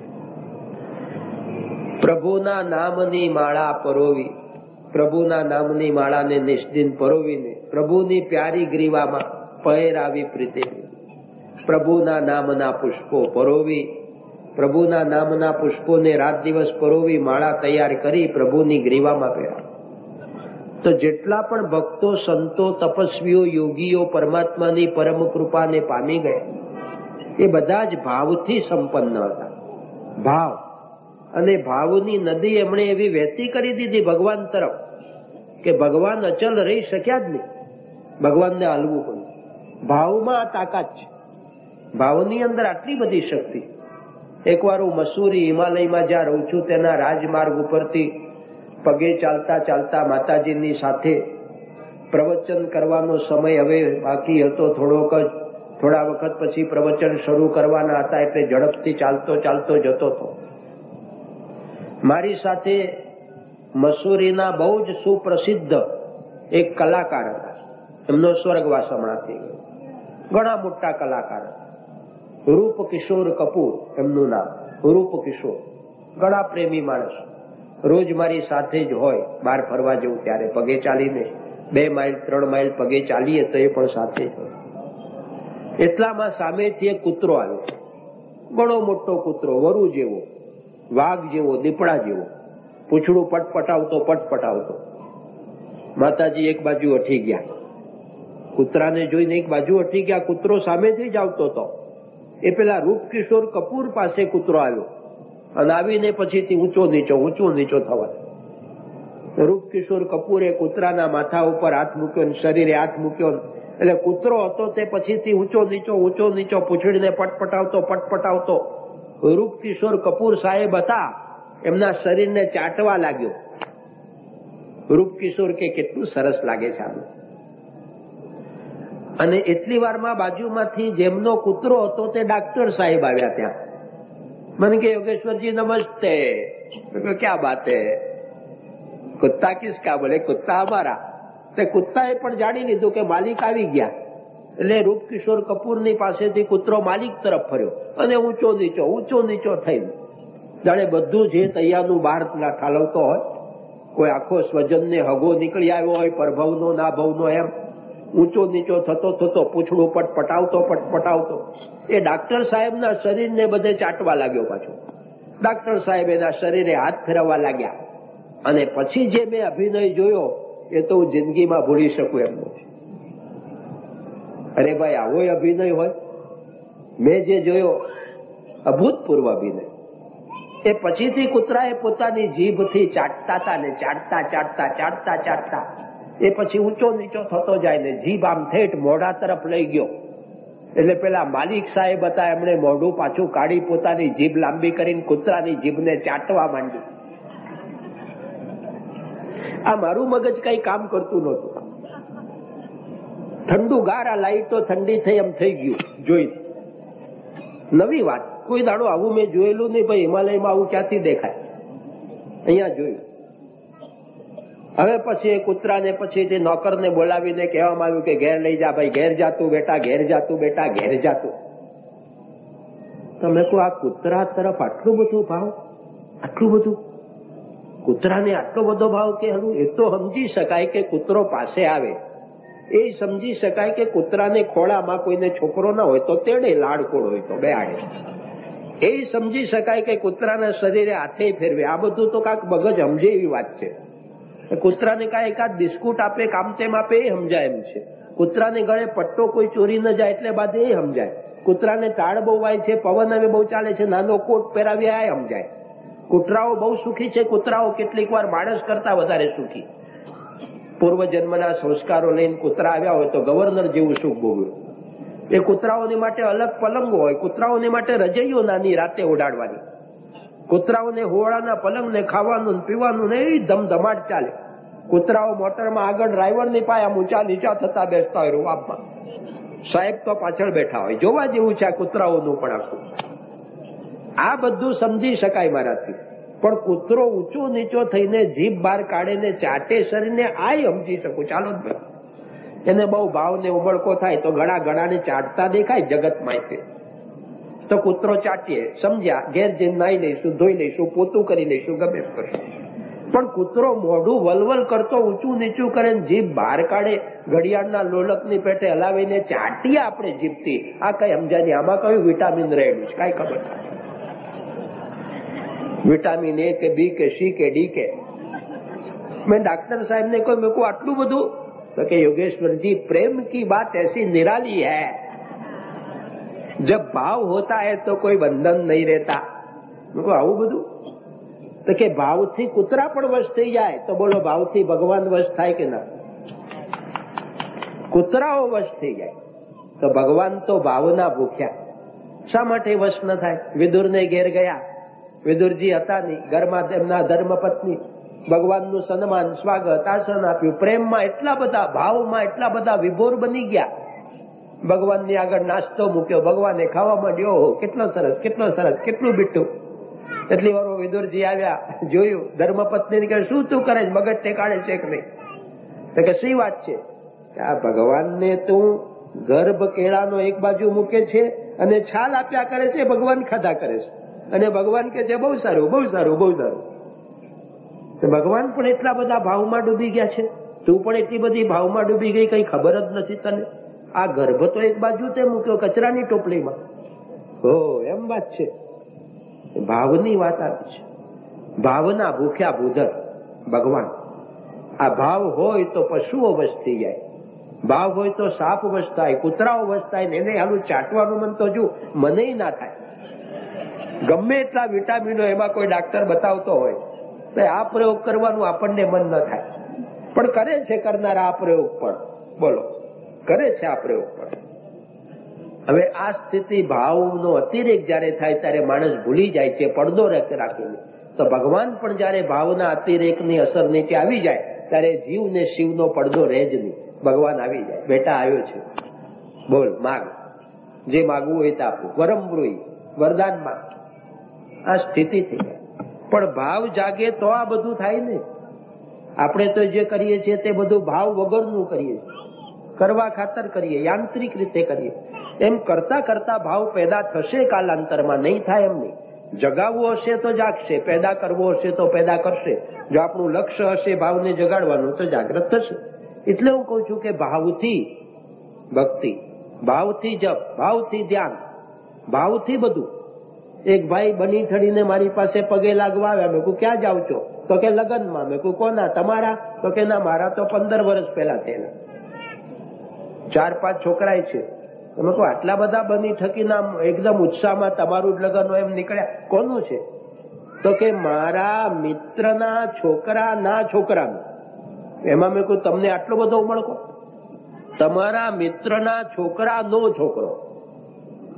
પ્રભુના નામની માળા પરોવી, પ્રભુના નામની માળાને નિષ્દિન પરોવીને પ્રભુની પ્યારી ગ્રીવામાં પહેરાવી પ્રીતે. પ્રભુના નામના પુષ્પો પરોવી, પ્રભુના નામના પુષ્પોને રાત દિવસ પરોવી માળા તૈયાર કરી પ્રભુની ગ્રીવામાં પહેરા. તો જેટલા પણ ભક્તો, સંતો, તપસ્વીઓ, યોગીઓ પરમાત્માની પરમ કૃપાને પામી ગયા એ બધા જ ભાવથી સંપન્ન હતા. ભાવ અને ભાવની નદી એમણે એવી વહેતી કરી દીધી ભગવાન તરફ કે ભગવાન અચલ રહી શક્યા જ નહીં. ભગવાનને હાલવું પડ્યું. ભાવમાં આ તાકાત છે. ભાવની અંદર આટલી બધી શક્તિ. એકવાર હું મસૂરી હિમાલયમાં જ્યાં રહું છું તેના રાજમાર્ગ ઉપરથી પગે ચાલતા ચાલતા માતાજીની સાથે પ્રવચન કરવાનો સમય હવે બાકી હતો થોડોક જ. થોડા વખત પછી પ્રવચન શરૂ કરવાના હતા એટલે ઝડપથી ચાલતો ચાલતો જતો હતો. મારી સાથે મસૂરીના બહુ જ સુપ્રસિદ્ધ એક કલાકાર હતા. એમનો સ્વર્ગવાસ હમણાં થઈ ગયો. ઘણા મોટા કલાકાર હતા. રૂપ કિશોર કપૂર એમનું નામ. રૂપ કિશોર ઘણા પ્રેમી માણસ. રોજ મારી સાથે જ હોય. બહાર ફરવા જવું ત્યારે પગે ચાલીને બે માઇલ ત્રણ માઇલ પગે ચાલીએ તો એ પણ સાથે જ હોય. એટલામાં સામેથી એક કૂતરો આવ્યો. ઘણો મોટો કૂતરો, વરુ જેવો, વાઘ જેવો, દીપડા જેવો, પૂંછડું પટપટાવતો પટપટાવતો. માતાજી એક બાજુ હટી ગયા. કૂતરાને જોઈને એક બાજુ હટી ગયા. કૂતરો સામેથી જ આવતો હતો. એ પેલા રૂપકિશોર કપૂર પાસે કૂતરો આવ્યો અને આવીને પછીથી ઊંચો નીચો ઊંચો નીચો થવા. રૂપકિશોર કપૂરે કૂતરાના માથા ઉપર હાથ મૂક્યો, શરીરે હાથ મૂક્યો. એટલે કૂતરો હતો તે પછીથી ઊંચો નીચો ઊંચો નીચો પૂંછડીને પટપટાવતો પટપટાવતો રૂપકિશોર કપૂર સાહેબ હતા એમના શરીરને ચાટવા લાગ્યો. રૂપકિશોર કે કેટલું સરસ લાગે છે આનું. અને એટલી વારમાં બાજુમાંથી જેમનો કૂતરો હતો તે ડાક્ટર સાહેબ આવ્યા ત્યાં. મને કે યોગેશ્વરજી નમસ્તે. ક્યાં બાત હે? કુત્તા કિસકા? બોલે કુત્તા હમારા. તે કુત્તાએ પણ જાણી લીધું કે માલિક આવી ગયા. એટલે રૂપકિશોર કપૂરની પાસેથી કૂતરો માલિક તરફ ફર્યો અને ઊંચો નીચો ઊંચો નીચો થઈને જાણે બધું જે તૈયારનું બહાર ઠાલવતો હોય. કોઈ આખો સ્વજનને હગો નીકળી આવ્યો હોય, પરભવનો ના ભવનો, એમ ઊંચો નીચો થતો થતો પૂંછડું પટપટાવતો પટપટાવતો એ ડાક્ટર સાહેબના શરીરને બધે ચાટવા લાગ્યો. પાછો ડાક્ટર સાહેબ એના શરીરે હાથ ફેરવવા લાગ્યા. અને પછી જે મેં અભિનય જોયો એ તો હું જિંદગીમાં ભૂલી શકું એમ નથી. અરે ભાઈ, આવો અભિનય હોય? મેં જે જોયો અભૂતપૂર્વ અભિનય. એ પછીથી કૂતરાએ પોતાની જીભથી ચાટતા હતા ને ચાટતા ચાટતા ચાટતા ચાટતા એ પછી ઊંચો નીચો થતો જાય ને જીભ આમ ઠેઠ મોઢા તરફ લઈ ગયો. એટલે પેલા માલિક સાહેબ હતા, એમણે મોઢું પાછું કાઢી પોતાની જીભ લાંબી કરીને કૂતરાની જીભને ચાટવા માંડી. આ મારું મગજ કઈ કામ કરતું નહોતું. ઠંડુ ગાર આ લાઈટો ઠંડી થઈ એમ થઈ ગયું જોઈ. નવી વાત, કોઈ દાડો આવું મેં જોયેલું નહીં ભાઈ. હિમાલયમાં આવું ક્યાંથી દેખાય? અહીંયા જોયું. હવે પછી એ કૂતરાને પછી નોકરને બોલાવીને કહેવામાં આવ્યું કે ઘેર લઈ જા ભાઈ, ઘેર જાતું બેટા, ઘેર જાતું બેટા, ઘેર જાતું. તમે કહો આ કૂતરા તરફ આટલું બધું ભાવ, આટલું બધું કૂતરાને આટલો બધો ભાવ કે હલું? એ તો સમજી શકાય કે કૂતરો પાસે આવે, એ સમજી શકાય કે કૂતરાને ખોળામાં કોઈને છોકરો ના હોય તો તેડે, લાડકોડ હોય તો બેહાડે. એ સમજી શકાય કે કૂતરાના શરીરે હાથે ફેરવે. આ બધું તો કાંક મગજ સમજે એવી વાત છે. કૂતરાને કાંઈ એકાદ બિસ્કુટ આપે, કામ તેમ આપે એ સમજાય એમ છે. કૂતરાને ગળે પટ્ટો કોઈ ચોરી ન જાય એટલે બાદ એ સમજાય. કૂતરાને ટાળ બહુ વાય છે, પવન હવે બહુ ચાલે છે, નાનો કોટ પહેરાવ્યા એ સમજાય. કૂતરાઓ બહુ સુખી છે. કૂતરાઓ કેટલીક વાર માણસ કરતા વધારે સુખી. પૂર્વ જન્મના સંસ્કારો લઈને કૂતરા આવ્યા હોય તો ગવર્નર જેવું સુખ ભોગવ્યું. એ કૂતરાઓની માટે અલગ પલંગો હોય, કૂતરાઓની માટે રજૈયો નાની રાતે ઉડાડવાની. કૂતરાઓને હોળાના પલંગ ને ખાવાનું પીવાનું ને એ ધમધમાટ ચાલે. કૂતરાઓ મોટરમાં આગળ ડ્રાઈવરની પાયા ઊંચા નીચા થતા બેસતા હોય રૂવાબમાં. સાહેબ તો પાછળ બેઠા હોય. જોવા જેવું છે આ કૂતરાઓનું પણ આખું. આ બધું સમજી શકાય મારાથી. પણ કૂતરો ઊંચો નીચો થઈને જીભ બહાર કાઢે ને ચાટે શરીરને, આ સમજી શકું. ચાલો જ ભાઈ, એને બહુ ભાવ ને ઉમળકો થાય તો ઘણા ઘણાને ચાટતા દેખાય જગતમાં. તો કૂતરો ચાટીએ, સમજ્યા, ઘેર જઈને નાઈ લઈશું, ધોઈ લઈશું, પોતું કરી લઈશું, ગમે કરશું. પણ કૂતરો મોઢું વલવલ કરતો ઊંચું નીચું કરે, જીભ બહાર કાઢે, ઘડિયાળના લોલકની પેટે હલાવીને ચાટીએ આપણે જીભથી, આ કઈ સમજાય? આમાં કયું વિટામિન રહેલું છે કઈ ખબર? વિટામિન એ કે બી કે સી કે ડી કે? મેં डॉक्टर साहब ने કહ્યું, મેં કહું આટલું બધું? તો કે योगेश्वर जी प्रेम की बात ऐसी निराली है, जब भाव होता है तो कोई बंधन नहीं रहता. મેં કહું આવું બધું? તો કે ભાવથી કૂતરા પણ વશ થઈ જાય તો બોલો ભાવથી ભગવાન વશ થાય કે ના? કૂતરાઓ વશ થઈ જાય તો ભગવાન તો ભાવના ભૂખ્યા. શા માટે વશ ન થાય? વિદુરને ઘેર ગયા, વિદુરજી હતા નહીં, ઘરમાં તેમના ધર્મપત્ની, ભગવાનનું સન્માન સ્વાગત આસન આપ્યું, પ્રેમમાં એટલા બધા, ભાવમાં એટલા બધા વિભોર બની ગયા. ભગવાનની આગળ નાસ્તો મૂક્યો, ભગવાને ખાવા માંડ્યો, કેટલો સરસ, કેટલો સરસ, કેટલું બીઠું. એટલી વાર વિદુરજી આવ્યા, જોયું, ધર્મપત્ની કહે શું તું કરે, મગજ ટેકાડે છે કે નહીં? તો કે શી વાત છે? આ ભગવાનને તું ગર્ભ કેળાનો એક બાજુ મૂકે છે અને છાલ આપ્યા કરે છે, ભગવાન ખાધા કરે છે, અને ભગવાન કે છે બહુ સારું, બહુ સારું, બહુ સારું. ભગવાન પણ એટલા બધા ભાવમાં ડૂબી ગયા છે, તું પણ એટલી બધી ભાવમાં ડૂબી ગઈ, કઈ ખબર જ નથી તને. આ ગર્ભ તો એક બાજુ તે મૂક્યો કચરાની ટોપલીમાં. હો, એમ વાત છે. ભાવની વાત આવી છે. ભાવના ભૂખ્યા ભૂધર ભગવાન. આ ભાવ હોય તો પશુઓ વશ થઈ જાય, ભાવ હોય તો સાપ વશ થાય, કૂતરાઓ વશ થાય. એને આનું ચાટવાનું મન તો જો મને ના થાય. ગમે એટલા વિટામિનો એમાં કોઈ ડાક્ટર બતાવતો હોય તો આ પ્રયોગ કરવાનું આપણને મન ન થાય, પણ કરે છે કરનાર આ પ્રયોગ પણ. બોલો, કરે છે આ પ્રયોગ પણ. હવે આ સ્થિતિ ભાવનો અતિરેક જયારે થાય ત્યારે માણસ ભૂલી જાય છે પડદો રાખીને. તો ભગવાન પણ જયારે ભાવના અતિરેકની અસર નીચે આવી જાય ત્યારે જીવ ને શિવનો પડદો રહે જ નહીં. ભગવાન આવી જાય, બેટા આવ્યો છે, બોલ, માગ, જે માગવું હોય તે આપવું, વરમ બ્રુઈ, વરદાન માં. આ સ્થિતિ થઈ જાય. પણ ભાવ જાગે તો આ બધું થાય ને. આપણે તો જે કરીએ છીએ તે બધું ભાવ વગરનું કરીએ, કરવા ખાતર કરીએ, યાંત્રિક રીતે કરીએ. એમ કરતા કરતા ભાવ પેદા થશે કાલાંતરમાં, નહીં થાય એમ નહીં. જગાવવો હશે તો જાગશે, પેદા કરવો હશે તો પેદા કરશે. જો આપણું લક્ષ્ય હશે ભાવને જગાડવાનું તો જાગૃત થશે. એટલે હું કઉ છું કે ભાવથી ભક્તિ, ભાવથી જપ, ભાવથી ધ્યાન, ભાવથી બધું. એક ભાઈ બની ઠડીને મારી પાસે પગે લાગવા આવ્યા. મેં કહું ક્યાં જાવ છો? તો કે લગ્નમાં. મેં કહું કોના? તમારા? તો કે ના, મારા તો પંદર વર્ષ પહેલા થયેલા, ચાર પાંચ છોકરાય છે. તમે કહો આટલા બધા બની ઠકીના એકદમ ઉત્સાહમાં તમારું જ લગ્ન એમ નીકળ્યા? કોનું છે? તો કે મારા મિત્રના છોકરાના છોકરાનું. એમાં મેં કહું તમને આટલો બધો ઉમળકો? તમારા મિત્રના છોકરાનો છોકરો,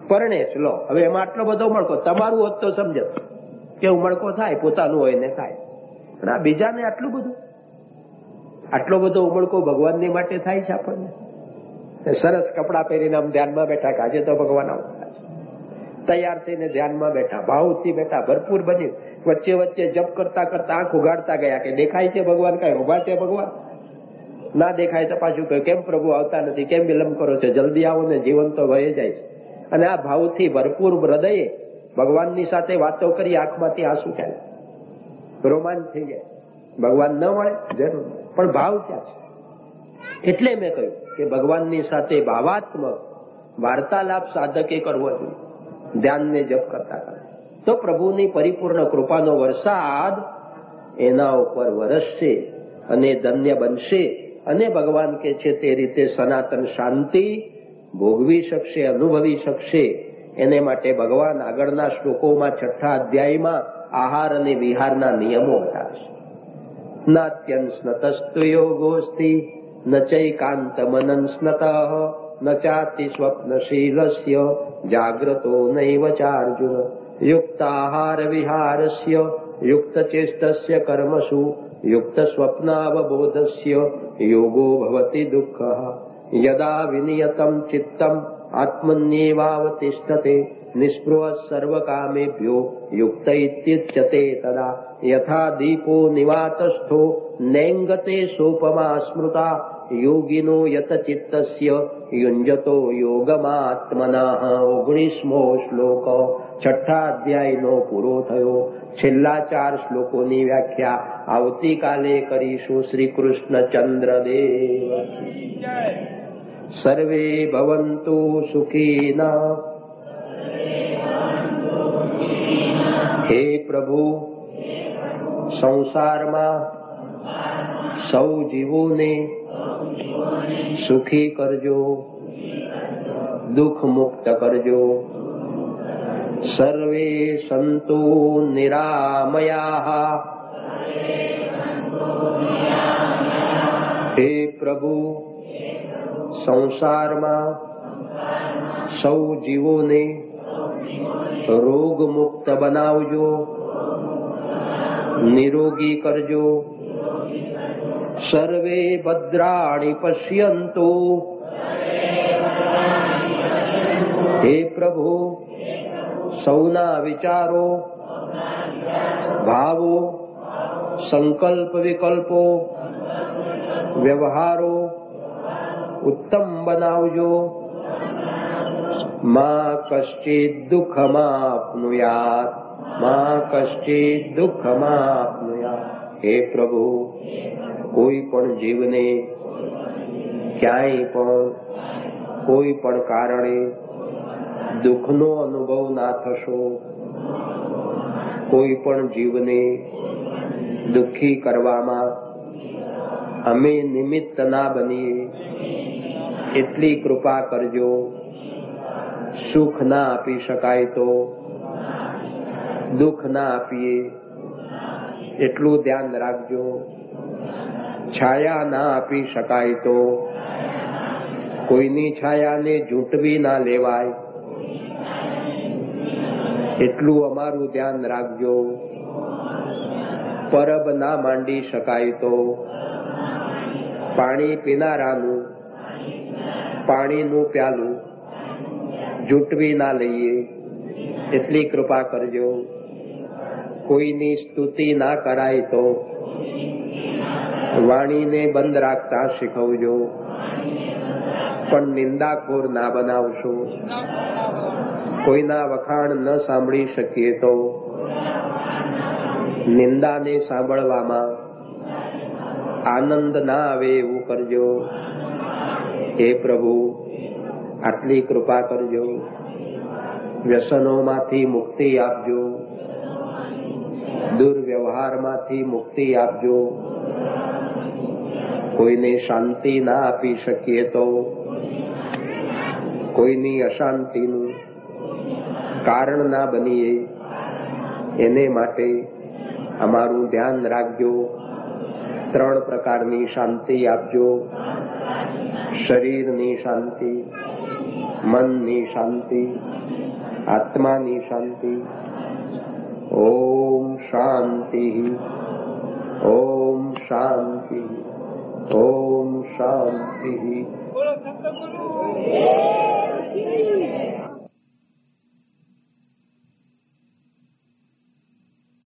પરણે જ લો. હવે એમાં આટલો બધો ઉમળકો તમારું હોત તો સમજો કે ઉમળકો થાય, પોતાનું હોય ને થાય, પણ આ બીજાને આટલું બધું, આટલો બધો ઉમળકો ભગવાનની માટે થાય છે. આપણને સરસ કપડાં પહેરીને આમ ધ્યાનમાં બેઠા કે આજે તો ભગવાન આવતા છે, તૈયાર થઈને ધ્યાનમાં બેઠા, ભાવથી બેઠા, ભરપૂર બન્યું. વચ્ચે વચ્ચે જપ કરતા કરતા આંખ ઉગાડતા ગયા કે દેખાય છે ભગવાન, કઈ ઉભા છે ભગવાન? ના દેખાય તો પાછું કહ્યું કેમ પ્રભુ આવતા નથી, કેમ વિલંબ કરો છો, જલ્દી આવો ને, જીવન તો વહી જાય છે. અને આ ભાવથી ભરપૂર હૃદયે ભગવાનની સાથે વાતો કરી, આંખમાંથી આંસુ ચાલે, રોમાંચ થઈ જાય. ભગવાન ન મળે જરૂર, પણ ભાવ ક્યાં છે? એટલે મેં કહ્યું કે ભગવાનની સાથે ભાવાત્મક વાર્તાલાપ સાધકે કરવો જોઈએ, ધ્યાનને જપ કરતા કરતા. તો પ્રભુની પરિપૂર્ણ કૃપાનો વરસાદ એના ઉપર વરસશે અને ધન્ય બનશે, અને ભગવાન કે છે તે રીતે સનાતન શાંતિ ભોગવી શકશે, અનુભવી શકશે. એને માટે ભગવાન આગળના શ્લોકોમાં છઠ્ઠા અધ્યાયમાં આહાર અને વિહારના નિયમો બતાવશે. નાત્યન સ્નતસ્તુ યોગોસ્તિ ન ચૈકાંત મનન સ્નત ન ચાતિ સ્વપ્નશીલસ્ય જાગ્રતો નૈવ ચાર્જુન યુક્તાહાર વિહારસ્ય યુક્ત ચેષ્ટસ્ય કર્મસુ યુક્ત સ્વપ્નાવબોધસ્ય યોગો ભવતિ દુઃખઃ યદા વિનિયતમ ચિત્તમ આત્મન્યેવાવતિષ્ઠતે નિસ્પૃહ સર્વકામેભ્યો યુક્ત ઇત્યુચ્યતે તદા યથા દીપો નિવાતસ્થો નૈંગતે સોપમા સ્મૃતા યોગિનો યત ચિત્તસ્ય યુંજતો યોગમાત્મનઃ. ઓગણીસમો શ્લોક છઠ્ઠા અધ્યાયનો પૂરો થયો. છેલ્લા ચાર શ્લોકોની વ્યાખ્યા આવતીકાલે કરીશું. શ્રી કૃષ્ણચંદ્ર દેવ. સર્વે ભવન્તુ સુખીના. હે પ્રભુ, સંસારમાં સૌ જીવોને સુખી કરજો, દુઃખ મુક્ત કરજો. સર્વે સંતો નિરામયા. હે પ્રભુ, સંસારમાં સૌ જીવોને રોગ મુક્ત બનાવજો, નિરોગી કરજો. સર્વે ભદ્રાણિ પશ્યન્તુ. હે પ્રભુ, સૌના વિચારો, ભાવો, સંકલ્પ વિકલ્પો, વ્યવહારો ઉત્તમ બનાવજો. મા કશ્ચિદ દુઃખમાપ્નુયાત. મા કશ્ચિદ દુઃખમાપ્નુયાત. હે પ્રભુ, કોઈ પણ જીવને ક્યાંય પણ કોઈ પણ કારણે દુઃખનો અનુભવ ના થશો. કોઈ પણ જીવને દુઃખી કરવામાં અમે નિમિત્ત ના બનીએ એટલી કૃપા કરજો. સુખ ના આપી શકાય તો દુઃખ ના આપીએ એટલું ધ્યાન રાખજો. છાયા ના આપી શકાય તો કોઈની છાયાને ઝૂંટવી ના લેવાય એટલું અમારું ધ્યાન રાખજો. પરબ ના માંડી શકાય તો પાણી પીનારાનું પાણીનું પ્યાલું ઝૂંટવી ના લઈએ એટલી કૃપા કરજો. કોઈની સ્તુતિ ના કરાય તો વાણીને બંધ રાખતા શીખવજો, પણ નિંદાખોર ના બનાવશો. કોઈના વખાણ ન સાંભળી શકીએ તો નિંદાને સાંભળવામાં આનંદ ના આવે એવું કરજો. હે પ્રભુ, આટલી કૃપા કરજો. વ્યસનોમાંથી મુક્તિ આપજો, દુર્વ્યવહારમાંથી મુક્તિ આપજો. કોઈને શાંતિ ના આપી શકીએ તો કોઈની અશાંતિનું કારણ ના બનીએ એને માટે અમારું ધ્યાન રાખજો. ત્રણ પ્રકારની શાંતિ આપજો. શરીરની શાંતિ, મનની શાંતિ, આત્માની શાંતિ. ઓમ શાંતિ, ઓમ શાંતિ, ઓમ શાંતિ.